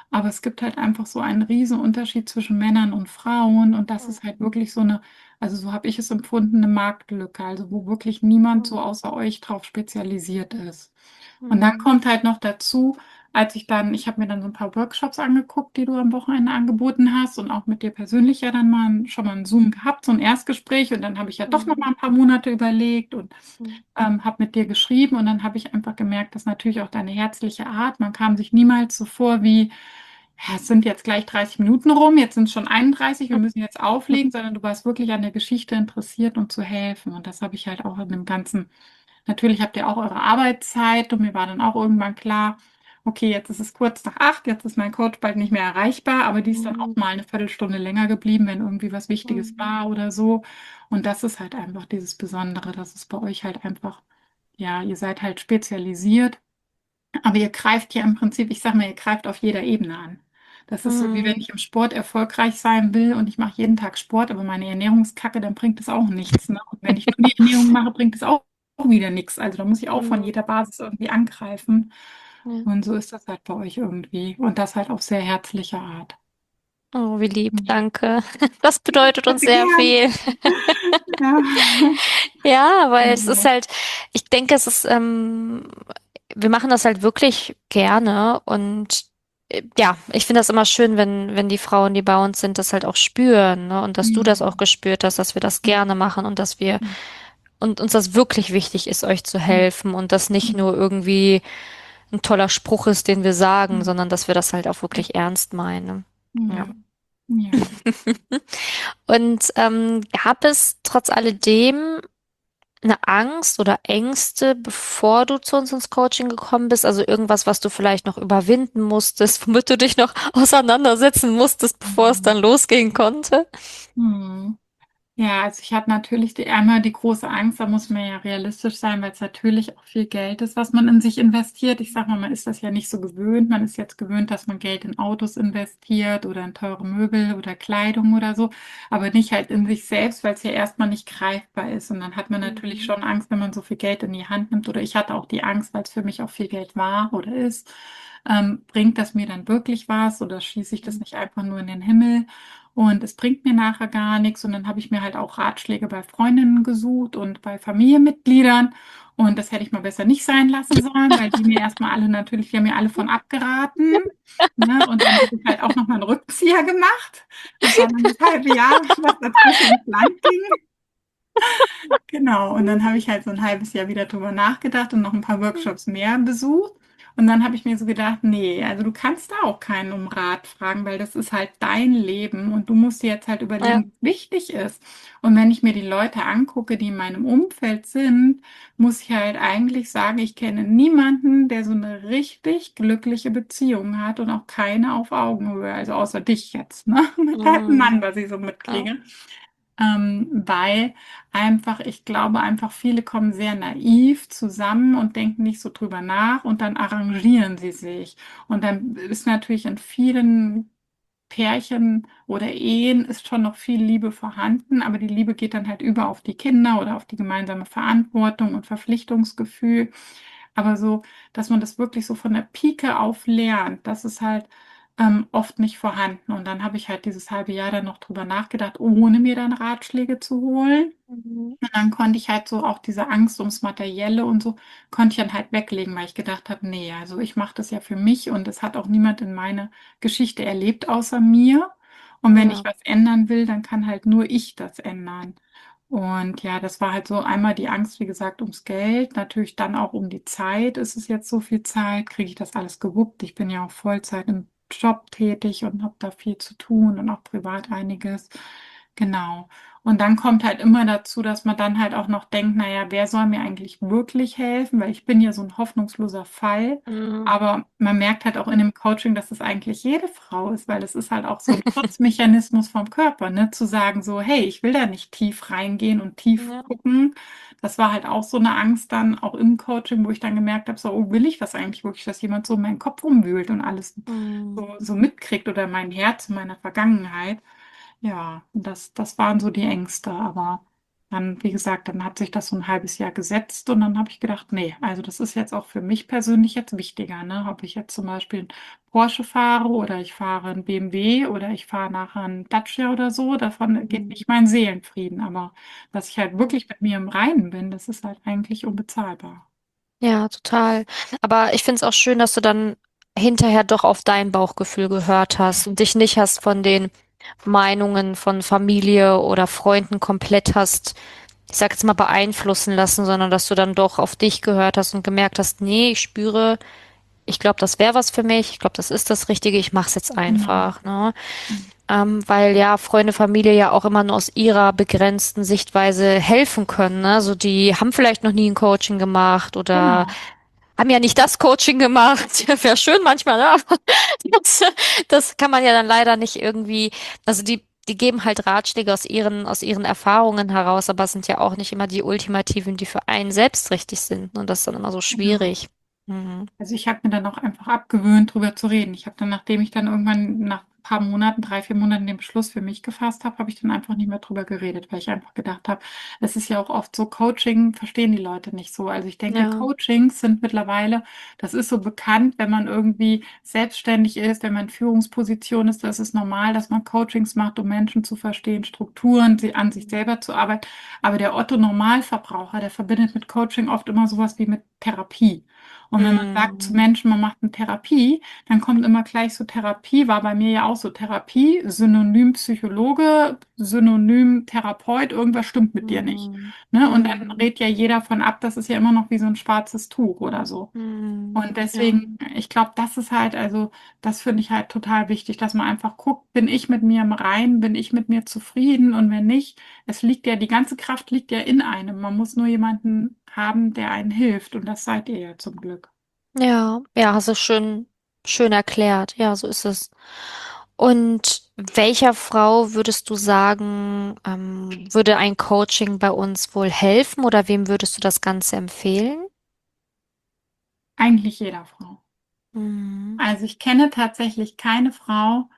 Speaker 3: Aber es gibt halt einfach so einen riesen Unterschied zwischen Männern und Frauen und das ist halt wirklich so eine, also so habe ich es empfunden, eine Marktlücke, also wo wirklich niemand so
Speaker 1: Mhm.
Speaker 3: außer euch drauf spezialisiert ist. Und dann
Speaker 1: Mhm.
Speaker 3: kommt halt noch dazu, als ich dann, ich habe mir dann so ein paar Workshops angeguckt, die du am Wochenende angeboten hast und auch mit dir persönlich ja dann mal ein- schon mal ein Zoom gehabt, so ein Erstgespräch und dann habe ich ja doch noch
Speaker 1: Mhm.
Speaker 3: mal ein paar Monate überlegt und
Speaker 1: Mhm.
Speaker 3: ähm, habe mit dir geschrieben und dann habe ich einfach gemerkt, dass natürlich auch deine herzliche Art, man kam sich niemals so vor wie, ja, es sind jetzt gleich dreißig Minuten rum, jetzt sind es schon einunddreißig, wir müssen jetzt auflegen, sondern du warst wirklich an der Geschichte interessiert und zu helfen und das habe ich halt auch in dem Ganzen. Natürlich habt ihr auch eure Arbeitszeit und mir war dann auch irgendwann klar, okay, jetzt ist es kurz nach acht, jetzt ist mein Coach bald nicht mehr erreichbar, aber die ist dann auch
Speaker 1: Mhm.
Speaker 3: mal eine Viertelstunde länger geblieben, wenn irgendwie was Wichtiges
Speaker 1: Mhm.
Speaker 3: war oder so. Und das ist halt einfach dieses Besondere, dass es bei euch halt einfach, ja, ihr seid halt spezialisiert, aber ihr greift ja im Prinzip, ich sag mal, ihr greift auf jeder Ebene an. Das ist so, wie wenn
Speaker 1: Mhm.
Speaker 3: ich im Sport erfolgreich sein will und ich mache jeden Tag Sport, aber meine Ernährung ist kacke, dann bringt es auch nichts. Ne? Und wenn ich nur die Ernährung mache, bringt es auch wieder nichts. Also da muss ich auch von
Speaker 1: Mhm.
Speaker 3: jeder Basis irgendwie angreifen.
Speaker 1: Ja.
Speaker 3: Und so ist das halt bei euch irgendwie. Und das halt auf sehr herzliche Art.
Speaker 1: Oh, wie lieb,
Speaker 3: Mhm.
Speaker 1: danke. Das bedeutet uns
Speaker 3: Bitte
Speaker 1: sehr
Speaker 3: gern.
Speaker 1: viel.
Speaker 3: Ja.
Speaker 1: Ja, weil es ist
Speaker 3: Genau.
Speaker 1: halt, ich denke, es ist, ähm, wir machen das halt wirklich gerne und äh, ja, ich finde das immer schön, wenn, wenn die Frauen, die bei uns sind, das halt auch spüren, ne? Und dass du das auch
Speaker 3: Mhm.
Speaker 1: gespürt hast, dass wir das gerne machen und dass wir,
Speaker 3: Mhm.
Speaker 1: und uns das wirklich wichtig ist, euch zu
Speaker 3: Mhm.
Speaker 1: helfen und das nicht
Speaker 3: Mhm.
Speaker 1: nur irgendwie ein toller Spruch ist, den wir sagen,
Speaker 3: Mhm.
Speaker 1: sondern dass wir das halt auch wirklich ernst meinen. Ja.
Speaker 3: Ja. Ja.
Speaker 1: Und ähm, gab es trotz alledem eine Angst oder Ängste, bevor du zu uns ins Coaching gekommen bist? Also irgendwas, was du vielleicht noch überwinden musstest, womit du dich noch auseinandersetzen musstest, bevor es dann
Speaker 3: Mhm.
Speaker 1: losgehen konnte?
Speaker 3: Mhm. Ja, also ich hatte natürlich die, einmal die große Angst, da muss man ja realistisch sein, weil es natürlich auch viel Geld ist, was man in sich investiert. Ich sag mal, man ist das ja nicht so gewöhnt. Man ist jetzt gewöhnt, dass man Geld in Autos investiert oder in teure Möbel oder Kleidung oder so, aber nicht halt in sich selbst, weil es ja erstmal nicht greifbar ist. Und dann hat man natürlich
Speaker 1: Mhm.
Speaker 3: schon Angst, wenn man so viel Geld in die Hand nimmt. Oder ich hatte auch die Angst, weil es für mich auch viel Geld war oder ist. Ähm, bringt das mir dann wirklich was oder schieße ich das nicht einfach nur in den Himmel? Und es bringt mir nachher gar nichts. Und dann habe ich mir halt auch Ratschläge bei Freundinnen gesucht und bei Familienmitgliedern. Und das hätte ich mal besser nicht sein lassen sollen, weil die mir erstmal alle natürlich, die haben mir alle von abgeraten. Ne? Und dann habe ich halt auch nochmal einen Rückzieher gemacht. Das war dann das halbe Jahr, was dazwischen ins Land ging. Genau, und dann habe ich halt so ein halbes Jahr wieder drüber nachgedacht und noch ein paar Workshops mehr besucht. Und dann habe ich mir so gedacht, nee, also du kannst da auch keinen um Rat fragen, weil das ist halt dein Leben und du musst dir jetzt halt
Speaker 1: Ja.
Speaker 3: überlegen, was wichtig ist. Und wenn ich mir die Leute angucke, die in meinem Umfeld sind, muss ich halt eigentlich sagen, ich kenne niemanden, der so eine richtig glückliche Beziehung hat und auch keine auf Augenhöhe, also außer dich jetzt, ne, mit deinem
Speaker 1: Mhm.
Speaker 3: Mann, was ich so
Speaker 1: Ja.
Speaker 3: mitkriege. Ähm, weil einfach, ich glaube einfach, viele kommen sehr naiv zusammen und denken nicht so drüber nach und dann arrangieren sie sich. Und dann ist natürlich in vielen Pärchen oder Ehen ist schon noch viel Liebe vorhanden, aber die Liebe geht dann halt über auf die Kinder oder auf die gemeinsame Verantwortung und Verpflichtungsgefühl. Aber so, dass man das wirklich so von der Pike auf lernt, das ist halt ähm, oft nicht vorhanden. Und dann habe ich halt dieses halbe Jahr dann noch drüber nachgedacht, ohne mir dann Ratschläge zu holen.
Speaker 1: Mhm.
Speaker 3: Und dann konnte ich halt so auch diese Angst ums Materielle und so, konnte ich dann halt weglegen, weil ich gedacht habe, nee, also ich mache das ja für mich und es hat auch niemand in meiner Geschichte erlebt außer mir. Und wenn ich
Speaker 1: Ja.
Speaker 3: was ändern will, dann kann halt nur ich das ändern. Und ja, das war halt so einmal die Angst, wie gesagt, ums Geld, natürlich dann auch um die Zeit. Ist es jetzt so viel Zeit? Kriege ich das alles gewuppt? Ich bin ja auch Vollzeit im Job tätig und habe da viel zu tun und auch privat einiges. Genau. Und dann kommt halt immer dazu, dass man dann halt auch noch denkt, naja, wer soll mir eigentlich wirklich helfen? Weil ich bin ja so ein hoffnungsloser Fall.
Speaker 1: Mhm.
Speaker 3: Aber man merkt halt auch in dem Coaching, dass es eigentlich jede Frau ist, weil es ist halt auch so ein Schutzmechanismus vom Körper, ne? Zu sagen so, hey, ich will da nicht tief reingehen und tief
Speaker 1: Ja.
Speaker 3: gucken. Das war halt auch so eine Angst dann auch im Coaching, wo ich dann gemerkt habe, so, oh, will ich das eigentlich wirklich, dass jemand so in meinen Kopf rumwühlt und alles
Speaker 1: Mhm.
Speaker 3: so, so mitkriegt oder mein Herz, meine Vergangenheit. Ja, das, das waren so die Ängste, aber dann, wie gesagt, dann hat sich das so ein halbes Jahr gesetzt und dann habe ich gedacht, nee, also das ist jetzt auch für mich persönlich jetzt wichtiger, ne? Ob ich jetzt zum Beispiel einen Porsche fahre oder ich fahre einen B M W oder ich fahre nachher einen Dacia oder so, davon geht
Speaker 1: Mhm.
Speaker 3: nicht mein Seelenfrieden. Aber dass ich halt wirklich mit mir im Reinen bin, das ist halt eigentlich unbezahlbar.
Speaker 1: Ja, total. Aber ich finde es auch schön, dass du dann hinterher doch auf dein Bauchgefühl gehört hast und dich nicht hast von den Meinungen von Familie oder Freunden komplett hast, ich sag jetzt mal, beeinflussen lassen, sondern dass du dann doch auf dich gehört hast und gemerkt hast, nee, ich spüre, ich glaube, das wäre was für mich, ich glaube, das ist das Richtige, ich mach's jetzt
Speaker 3: Genau.
Speaker 1: einfach, ne? Ähm, weil ja Freunde, Familie ja auch immer nur aus ihrer begrenzten Sichtweise helfen können, ne? So, die haben vielleicht noch nie ein Coaching gemacht oder
Speaker 3: Genau.
Speaker 1: haben ja nicht das Coaching gemacht. Wäre schön manchmal, ne? Aber das, das kann man ja dann leider nicht irgendwie, also die, die geben halt Ratschläge aus ihren, aus ihren Erfahrungen heraus, aber es sind ja auch nicht immer die ultimativen, die für einen selbst richtig sind. Und das ist dann immer so
Speaker 3: Genau.
Speaker 1: schwierig. Mhm.
Speaker 3: Also ich habe mir dann auch einfach abgewöhnt, drüber zu reden. Ich habe dann, nachdem ich dann irgendwann nach ein paar Monaten, drei, vier Monaten den Beschluss für mich gefasst habe, habe ich dann einfach nicht mehr drüber geredet, weil ich einfach gedacht habe, es ist ja auch oft so, Coaching verstehen die Leute nicht so. Also ich denke,
Speaker 1: Ja.
Speaker 3: Coachings sind mittlerweile, das ist so bekannt, wenn man irgendwie selbstständig ist, wenn man in Führungsposition ist, das ist normal, dass man Coachings macht, um Menschen zu verstehen, Strukturen, sie an sich selber zu arbeiten. Aber der Otto Normalverbraucher, der verbindet mit Coaching oft immer sowas wie mit Therapie. Und wenn man sagt zu
Speaker 1: Mhm.
Speaker 3: Menschen, man macht eine Therapie, dann kommt immer gleich so Therapie, war bei mir ja auch so Therapie, Synonym Psychologe, Synonym Therapeut, irgendwas stimmt mit dir nicht.
Speaker 1: Mhm.
Speaker 3: Ne? Und dann
Speaker 1: Mhm.
Speaker 3: redet ja jeder von ab, das ist ja immer noch wie so ein schwarzes Tuch oder so.
Speaker 1: Mhm.
Speaker 3: Und
Speaker 1: Ja.
Speaker 3: deswegen, ich glaube, das ist halt, also, das finde ich halt total wichtig, dass man einfach guckt, bin ich mit mir im Reinen, bin ich mit mir zufrieden und wenn nicht, es liegt ja, die ganze Kraft liegt ja in einem. Man muss nur jemanden haben, der einen hilft und das seid ihr ja zum Glück.
Speaker 1: Ja, ja, hast du schön, schön erklärt. Ja, so ist es. Und welcher Frau würdest du sagen, ähm, würde ein Coaching bei uns wohl helfen oder wem würdest du das Ganze empfehlen?
Speaker 3: Eigentlich jeder Frau.
Speaker 1: Mhm.
Speaker 3: Also ich kenne tatsächlich keine Frau,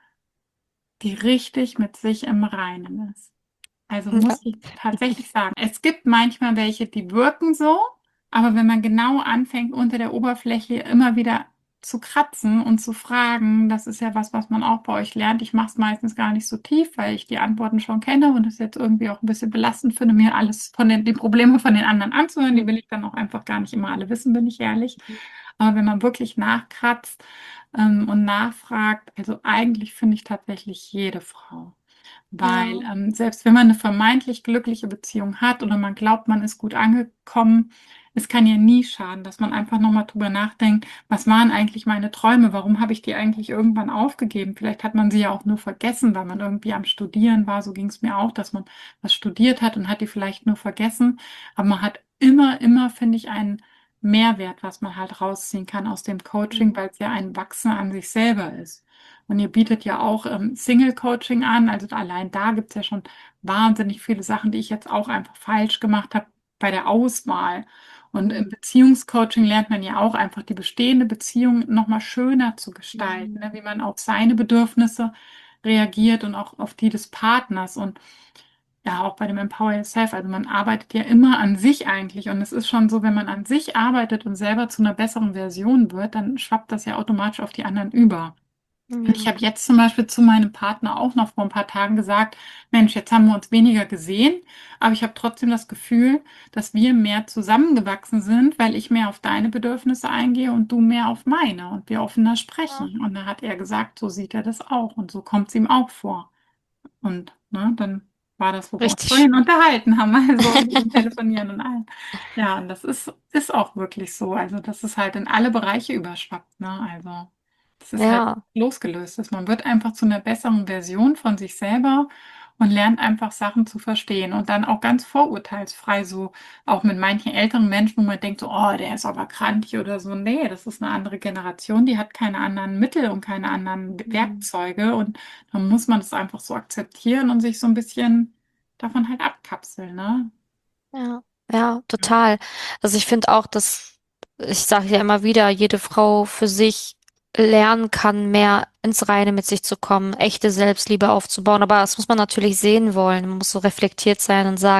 Speaker 3: die richtig mit sich im Reinen ist. Also
Speaker 1: Ja.
Speaker 3: muss ich tatsächlich sagen, es gibt manchmal welche, die wirken so, aber wenn man genau anfängt, unter der Oberfläche immer wieder zu kratzen und zu fragen, das ist ja was, was man auch bei euch lernt. Ich mache es meistens gar nicht so tief, weil ich die Antworten schon kenne und es jetzt irgendwie auch ein bisschen belastend finde, mir alles von den die Probleme von den anderen anzuhören. Die will ich dann auch einfach gar nicht immer alle wissen, bin ich ehrlich. Aber wenn man wirklich nachkratzt ähm, und nachfragt, also eigentlich finde ich tatsächlich jede Frau. Weil
Speaker 1: Ja.
Speaker 3: ähm, selbst wenn man eine vermeintlich glückliche Beziehung hat oder man glaubt, man ist gut angekommen, es kann ja nie schaden, dass man einfach nochmal drüber nachdenkt, was waren eigentlich meine Träume? Warum habe ich die eigentlich irgendwann aufgegeben? Vielleicht hat man sie ja auch nur vergessen, weil man irgendwie am Studieren war. So ging es mir auch, dass man was studiert hat und hat die vielleicht nur vergessen. Aber man hat immer, immer, finde ich, einen Mehrwert, was man halt rausziehen kann aus dem Coaching, weil es ja ein Wachsen an sich selber ist. Und ihr bietet ja auch ähm, Single-Coaching an. Also allein da gibt es ja schon wahnsinnig viele Sachen, die ich jetzt auch einfach falsch gemacht habe bei der Auswahl. Und im
Speaker 1: Mhm.
Speaker 3: Beziehungscoaching lernt man ja auch einfach die bestehende Beziehung nochmal schöner zu gestalten,
Speaker 1: Mhm.
Speaker 3: ne? Wie man auf seine Bedürfnisse reagiert und auch auf die des Partners. Und ja, auch bei dem Empower Yourself, also man arbeitet ja immer an sich eigentlich. Und es ist schon so, wenn man an sich arbeitet und selber zu einer besseren Version wird, dann schwappt das ja automatisch auf die anderen über. Und ich
Speaker 1: Ja.
Speaker 3: habe jetzt zum Beispiel zu meinem Partner auch noch vor ein paar Tagen gesagt, Mensch, jetzt haben wir uns weniger gesehen, aber ich habe trotzdem das Gefühl, dass wir mehr zusammengewachsen sind, weil ich mehr auf deine Bedürfnisse eingehe und du mehr auf meine und wir offener
Speaker 1: Ja.
Speaker 3: sprechen. Und da hat er gesagt, so sieht er das auch und so kommt es ihm auch vor. Und ne, dann war das, wo wir uns
Speaker 1: Richtig
Speaker 3: vorhin
Speaker 1: schön.
Speaker 3: unterhalten haben, also mit dem Telefonieren und allem. Ja, und das ist, ist auch wirklich so. Also, dass es halt in alle Bereiche überschwappt, ne? Also, das ist halt
Speaker 1: Ja.
Speaker 3: losgelöst ist. Man wird einfach zu einer besseren Version von sich selber und lernt einfach Sachen zu verstehen und dann auch ganz vorurteilsfrei, so auch mit manchen älteren Menschen, wo man denkt, so, oh, der ist aber krantig oder so. Nee, das ist eine andere Generation, die hat keine anderen Mittel und keine anderen
Speaker 1: Mhm.
Speaker 3: Werkzeuge und dann muss man es einfach so akzeptieren und sich so ein bisschen davon halt abkapseln, ne?
Speaker 1: Ja, ja, total. Also ich finde auch, dass, ich sage ja immer wieder, jede Frau für sich lernen kann, mehr ins Reine mit sich zu kommen, echte Selbstliebe aufzubauen. Aber das muss man natürlich sehen wollen. Man muss so reflektiert sein und sagen,
Speaker 3: Ja.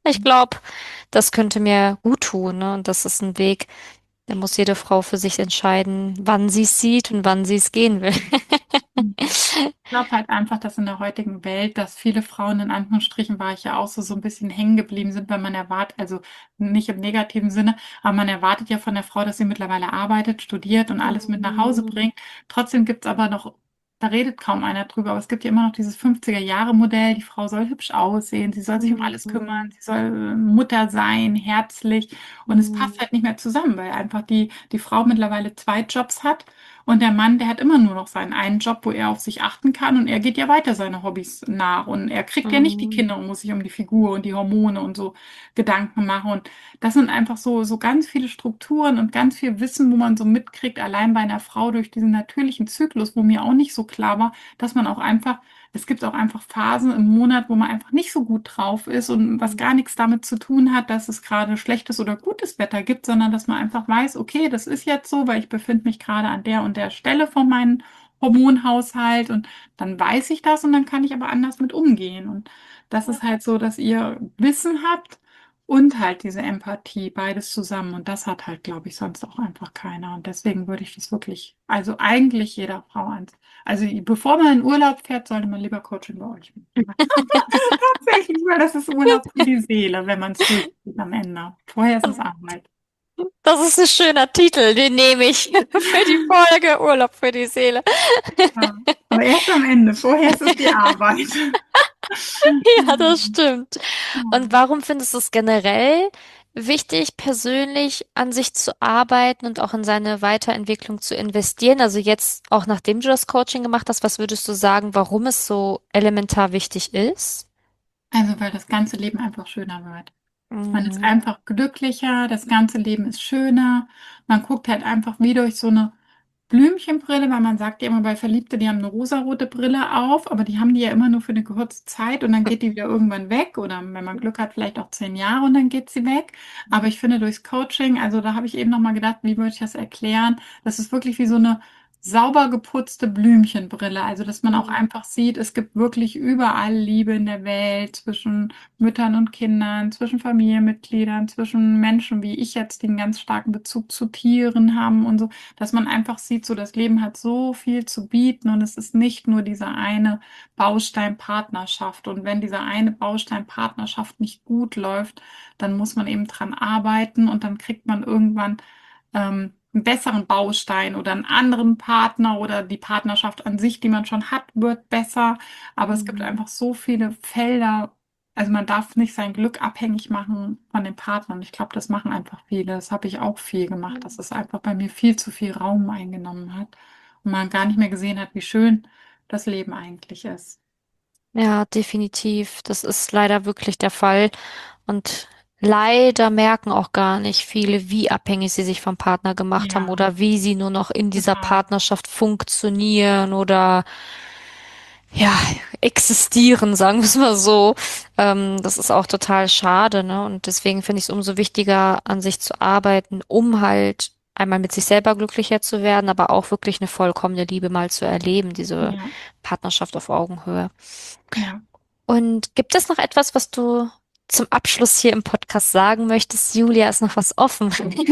Speaker 1: Ich glaube, das könnte mir gut tun, ne? Und das ist ein Weg, da muss jede Frau für sich entscheiden, wann sie es sieht und wann sie es gehen will.
Speaker 3: Ich glaube halt einfach, dass in der heutigen Welt, dass viele Frauen, in Anführungsstrichen war ich ja auch so, so ein bisschen hängen geblieben sind, weil man erwartet, also nicht im negativen Sinne, aber man erwartet ja von der Frau, dass sie mittlerweile arbeitet, studiert und alles mit nach Hause
Speaker 1: Mhm.
Speaker 3: bringt. Trotzdem gibt's aber noch, da redet kaum einer drüber, aber es gibt ja immer noch dieses fünfziger-Jahre-Modell, die Frau soll hübsch aussehen, sie soll sich um alles kümmern,
Speaker 1: Mhm.
Speaker 3: sie soll äh, Mutter sein, herzlich, und es passt
Speaker 1: Mhm.
Speaker 3: halt nicht mehr zusammen, weil einfach die, die Frau mittlerweile zwei Jobs hat. Und der Mann, der hat immer nur noch seinen einen Job, wo er auf sich achten kann, und er geht ja weiter seine Hobbys nach, und er kriegt ja nicht die
Speaker 1: Mhm.
Speaker 3: Kinder und muss sich um die Figur und die Hormone und so Gedanken machen. Und das sind einfach so, so ganz viele Strukturen und ganz viel Wissen, wo man so mitkriegt, allein bei einer Frau durch diesen natürlichen Zyklus, wo mir auch nicht so klar war, dass man auch einfach, es gibt auch einfach Phasen im Monat, wo man einfach nicht so gut drauf ist, und was gar nichts damit zu tun hat, dass es gerade schlechtes oder gutes Wetter gibt, sondern dass man einfach weiß, okay, das ist jetzt so, weil ich befinde mich gerade an der und der Stelle von meinem Hormonhaushalt, und dann weiß ich das, und dann kann ich aber anders mit umgehen. Und das ist halt so, dass ihr Wissen habt und halt diese Empathie, beides zusammen. Und das hat halt, glaube ich, sonst auch einfach keiner. Und deswegen würde ich das wirklich, also eigentlich jeder Frau ans. Also bevor man in Urlaub fährt, sollte man lieber Coaching bei euch machen. Tatsächlich, weil das ist Urlaub für die Seele, wenn man es durchzieht am Ende. Vorher ist es Arbeit.
Speaker 1: Das ist ein schöner Titel, den nehme ich für die Folge Urlaub für die Seele.
Speaker 3: Ja. Aber erst am Ende. Vorher ist es die Arbeit.
Speaker 1: Ja, das stimmt. Und
Speaker 3: Ja.
Speaker 1: warum findest du es generell wichtig, persönlich an sich zu arbeiten und auch in seine Weiterentwicklung zu investieren? Also jetzt auch nachdem du das Coaching gemacht hast, was würdest du sagen, warum es so elementar wichtig ist?
Speaker 3: Also, weil das ganze Leben einfach schöner wird. Man ist
Speaker 1: Mhm.
Speaker 3: einfach glücklicher, das ganze Leben ist schöner. Man guckt halt einfach wie durch so eine Blümchenbrille, weil man sagt ja immer bei Verliebte, die haben eine rosarote Brille auf, aber die haben die ja immer nur für eine kurze Zeit, und dann geht die wieder irgendwann weg, oder wenn man Glück hat, vielleicht auch zehn Jahre, und dann geht sie weg. Aber ich finde durchs Coaching, also da habe ich eben noch mal gedacht, wie würde ich das erklären? Das ist wirklich wie so eine sauber geputzte Blümchenbrille, also dass man auch
Speaker 1: Mhm.
Speaker 3: einfach sieht, es gibt wirklich überall Liebe in der Welt zwischen Müttern und Kindern, zwischen Familienmitgliedern, zwischen Menschen wie ich jetzt, die einen ganz starken Bezug zu Tieren haben und so, dass man einfach sieht, so das Leben hat so viel zu bieten, und es ist nicht nur dieser eine Baustein Partnerschaft. Und wenn dieser eine Baustein Partnerschaft nicht gut läuft, dann muss man eben dran arbeiten, und dann kriegt man irgendwann ähm, einen besseren Baustein oder einen anderen Partner, oder die Partnerschaft an sich, die man schon hat, wird besser. Aber es gibt
Speaker 1: Mhm.
Speaker 3: einfach so viele Felder. Also man darf nicht sein Glück abhängig machen von den Partnern. Ich glaube, das machen einfach viele. Das habe ich auch viel gemacht, dass es einfach bei mir viel zu viel Raum eingenommen hat und man gar nicht mehr gesehen hat, wie schön das Leben eigentlich ist.
Speaker 1: Ja, definitiv. Das ist leider wirklich der Fall. Und leider merken auch gar nicht viele, wie abhängig sie sich vom Partner gemacht haben
Speaker 3: Ja,
Speaker 1: oder wie sie nur noch in dieser
Speaker 3: total.
Speaker 1: Partnerschaft funktionieren oder ja, existieren, sagen wir es mal so. Ähm, das ist auch total schade, ne? Und deswegen finde ich es umso wichtiger, an sich zu arbeiten, um halt einmal mit sich selber glücklicher zu werden, aber auch wirklich eine vollkommene Liebe mal zu erleben, diese
Speaker 3: Ja,
Speaker 1: Partnerschaft auf Augenhöhe.
Speaker 3: ja.
Speaker 1: Und gibt es noch etwas, was du zum Abschluss hier im Podcast sagen möchtest? Julia, ist noch was offen?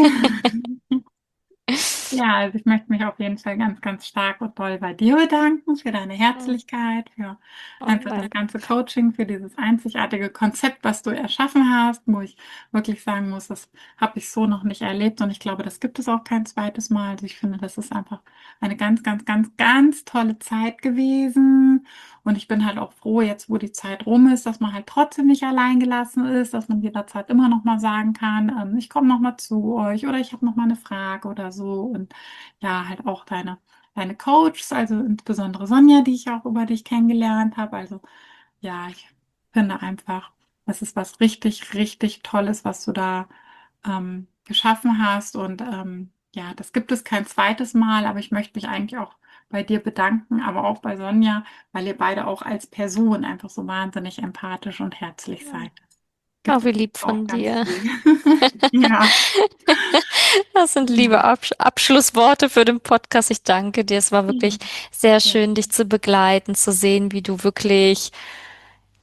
Speaker 3: Ja, also ich möchte mich auf jeden Fall ganz, ganz stark und doll bei dir bedanken für deine Herzlichkeit, für
Speaker 1: Oh,
Speaker 3: einfach das
Speaker 1: danke.
Speaker 3: ganze Coaching, für dieses einzigartige Konzept, was du erschaffen hast, wo ich wirklich sagen muss, das habe ich so noch nicht erlebt, und ich glaube, das gibt es auch kein zweites Mal. Also ich finde, das ist einfach eine ganz, ganz, ganz, ganz tolle Zeit gewesen, und ich bin halt auch froh, jetzt wo die Zeit rum ist, dass man halt trotzdem nicht allein gelassen ist, dass man jederzeit immer noch mal sagen kann, ähm, ich komme noch mal zu euch, oder ich habe noch mal eine Frage oder so. Und ja, halt auch deine, deine Coaches, also insbesondere Sonja, die ich auch über dich kennengelernt habe. Also ja, ich finde einfach, das ist was richtig, richtig Tolles, was du da ähm, geschaffen hast. Und ähm, ja, das gibt es kein zweites Mal, aber ich möchte mich eigentlich auch bei dir bedanken, aber auch bei Sonja, weil ihr beide auch als Person einfach so wahnsinnig empathisch und herzlich seid. Das
Speaker 1: Oh,
Speaker 3: gibt
Speaker 1: wie
Speaker 3: es
Speaker 1: lieb
Speaker 3: auch
Speaker 1: von
Speaker 3: ganz
Speaker 1: dir.
Speaker 3: viel. Ja,
Speaker 1: Das sind liebe Absch Abschlussworte für den Podcast. Ich danke dir. Es war wirklich
Speaker 3: ja,
Speaker 1: sehr
Speaker 3: ja.
Speaker 1: schön, dich zu begleiten, zu sehen, wie du wirklich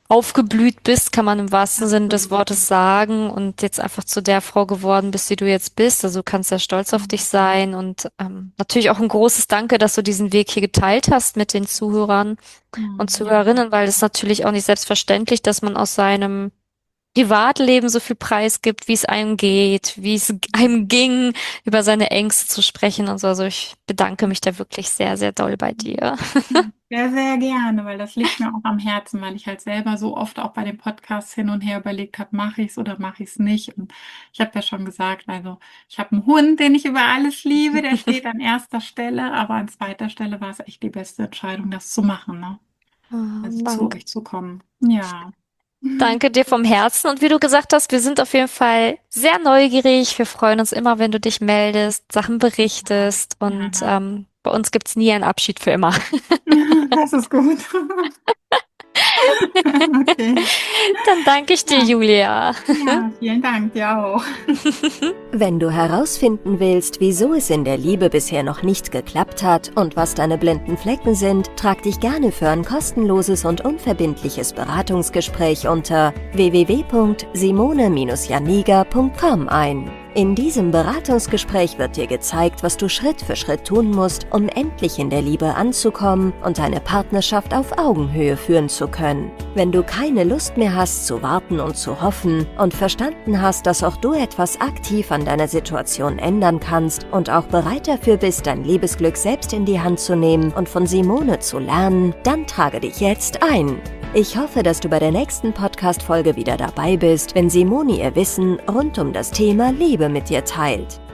Speaker 1: aufgeblüht bist, kann man im wahrsten Sinne des Wortes sagen, und jetzt einfach zu der Frau geworden bist, die du jetzt bist. Also du kannst sehr stolz auf dich sein, und ähm, natürlich auch ein großes Danke, dass du diesen Weg hier geteilt hast mit den Zuhörern und
Speaker 3: Mhm. Ja.
Speaker 1: Zuhörerinnen, weil es ist natürlich auch nicht selbstverständlich, dass man aus seinem Privatleben so viel preisgibt, wie es einem geht, wie es einem ging, über seine Ängste zu sprechen und so. Also ich bedanke mich da wirklich sehr, sehr doll bei dir.
Speaker 3: Sehr, sehr gerne, weil das liegt mir auch am Herzen, weil ich halt selber so oft auch bei den Podcasts hin und her überlegt habe, mache ich es oder mache ich es nicht. Und ich habe ja schon gesagt, also ich habe einen Hund, den ich über alles liebe, der steht an erster Stelle, aber an zweiter Stelle war es echt die beste Entscheidung, das zu machen, ne?
Speaker 1: Oh,
Speaker 3: Also zu
Speaker 1: danke.
Speaker 3: euch zu kommen. Ja.
Speaker 1: Danke dir vom Herzen. Und wie du gesagt hast, wir sind auf jeden Fall sehr neugierig. Wir freuen uns immer, wenn du dich meldest, Sachen berichtest. Und
Speaker 3: Ja,
Speaker 1: ähm, bei uns gibt's nie einen Abschied für immer.
Speaker 3: das ist gut. Okay.
Speaker 1: Dann danke ich dir,
Speaker 3: Ja,
Speaker 1: Julia.
Speaker 3: ja, vielen Dank dir auch.
Speaker 2: Wenn du herausfinden willst, wieso es in der Liebe bisher noch nicht geklappt hat und was deine blinden Flecken sind, trag dich gerne für ein kostenloses und unverbindliches Beratungsgespräch unter w w w punkt simone janiga punkt com ein. In diesem Beratungsgespräch wird dir gezeigt, was du Schritt für Schritt tun musst, um endlich in der Liebe anzukommen und deine Partnerschaft auf Augenhöhe führen zu können. Wenn du keine Lust mehr hast zu warten und zu hoffen und verstanden hast, dass auch du etwas aktiv an deiner Situation ändern kannst und auch bereit dafür bist, dein Liebesglück selbst in die Hand zu nehmen und von Simone zu lernen, dann trage dich jetzt ein. Ich hoffe, dass du bei der nächsten Podcast-Folge wieder dabei bist, wenn Simone ihr Wissen rund um das Thema Liebe mit dir teilt.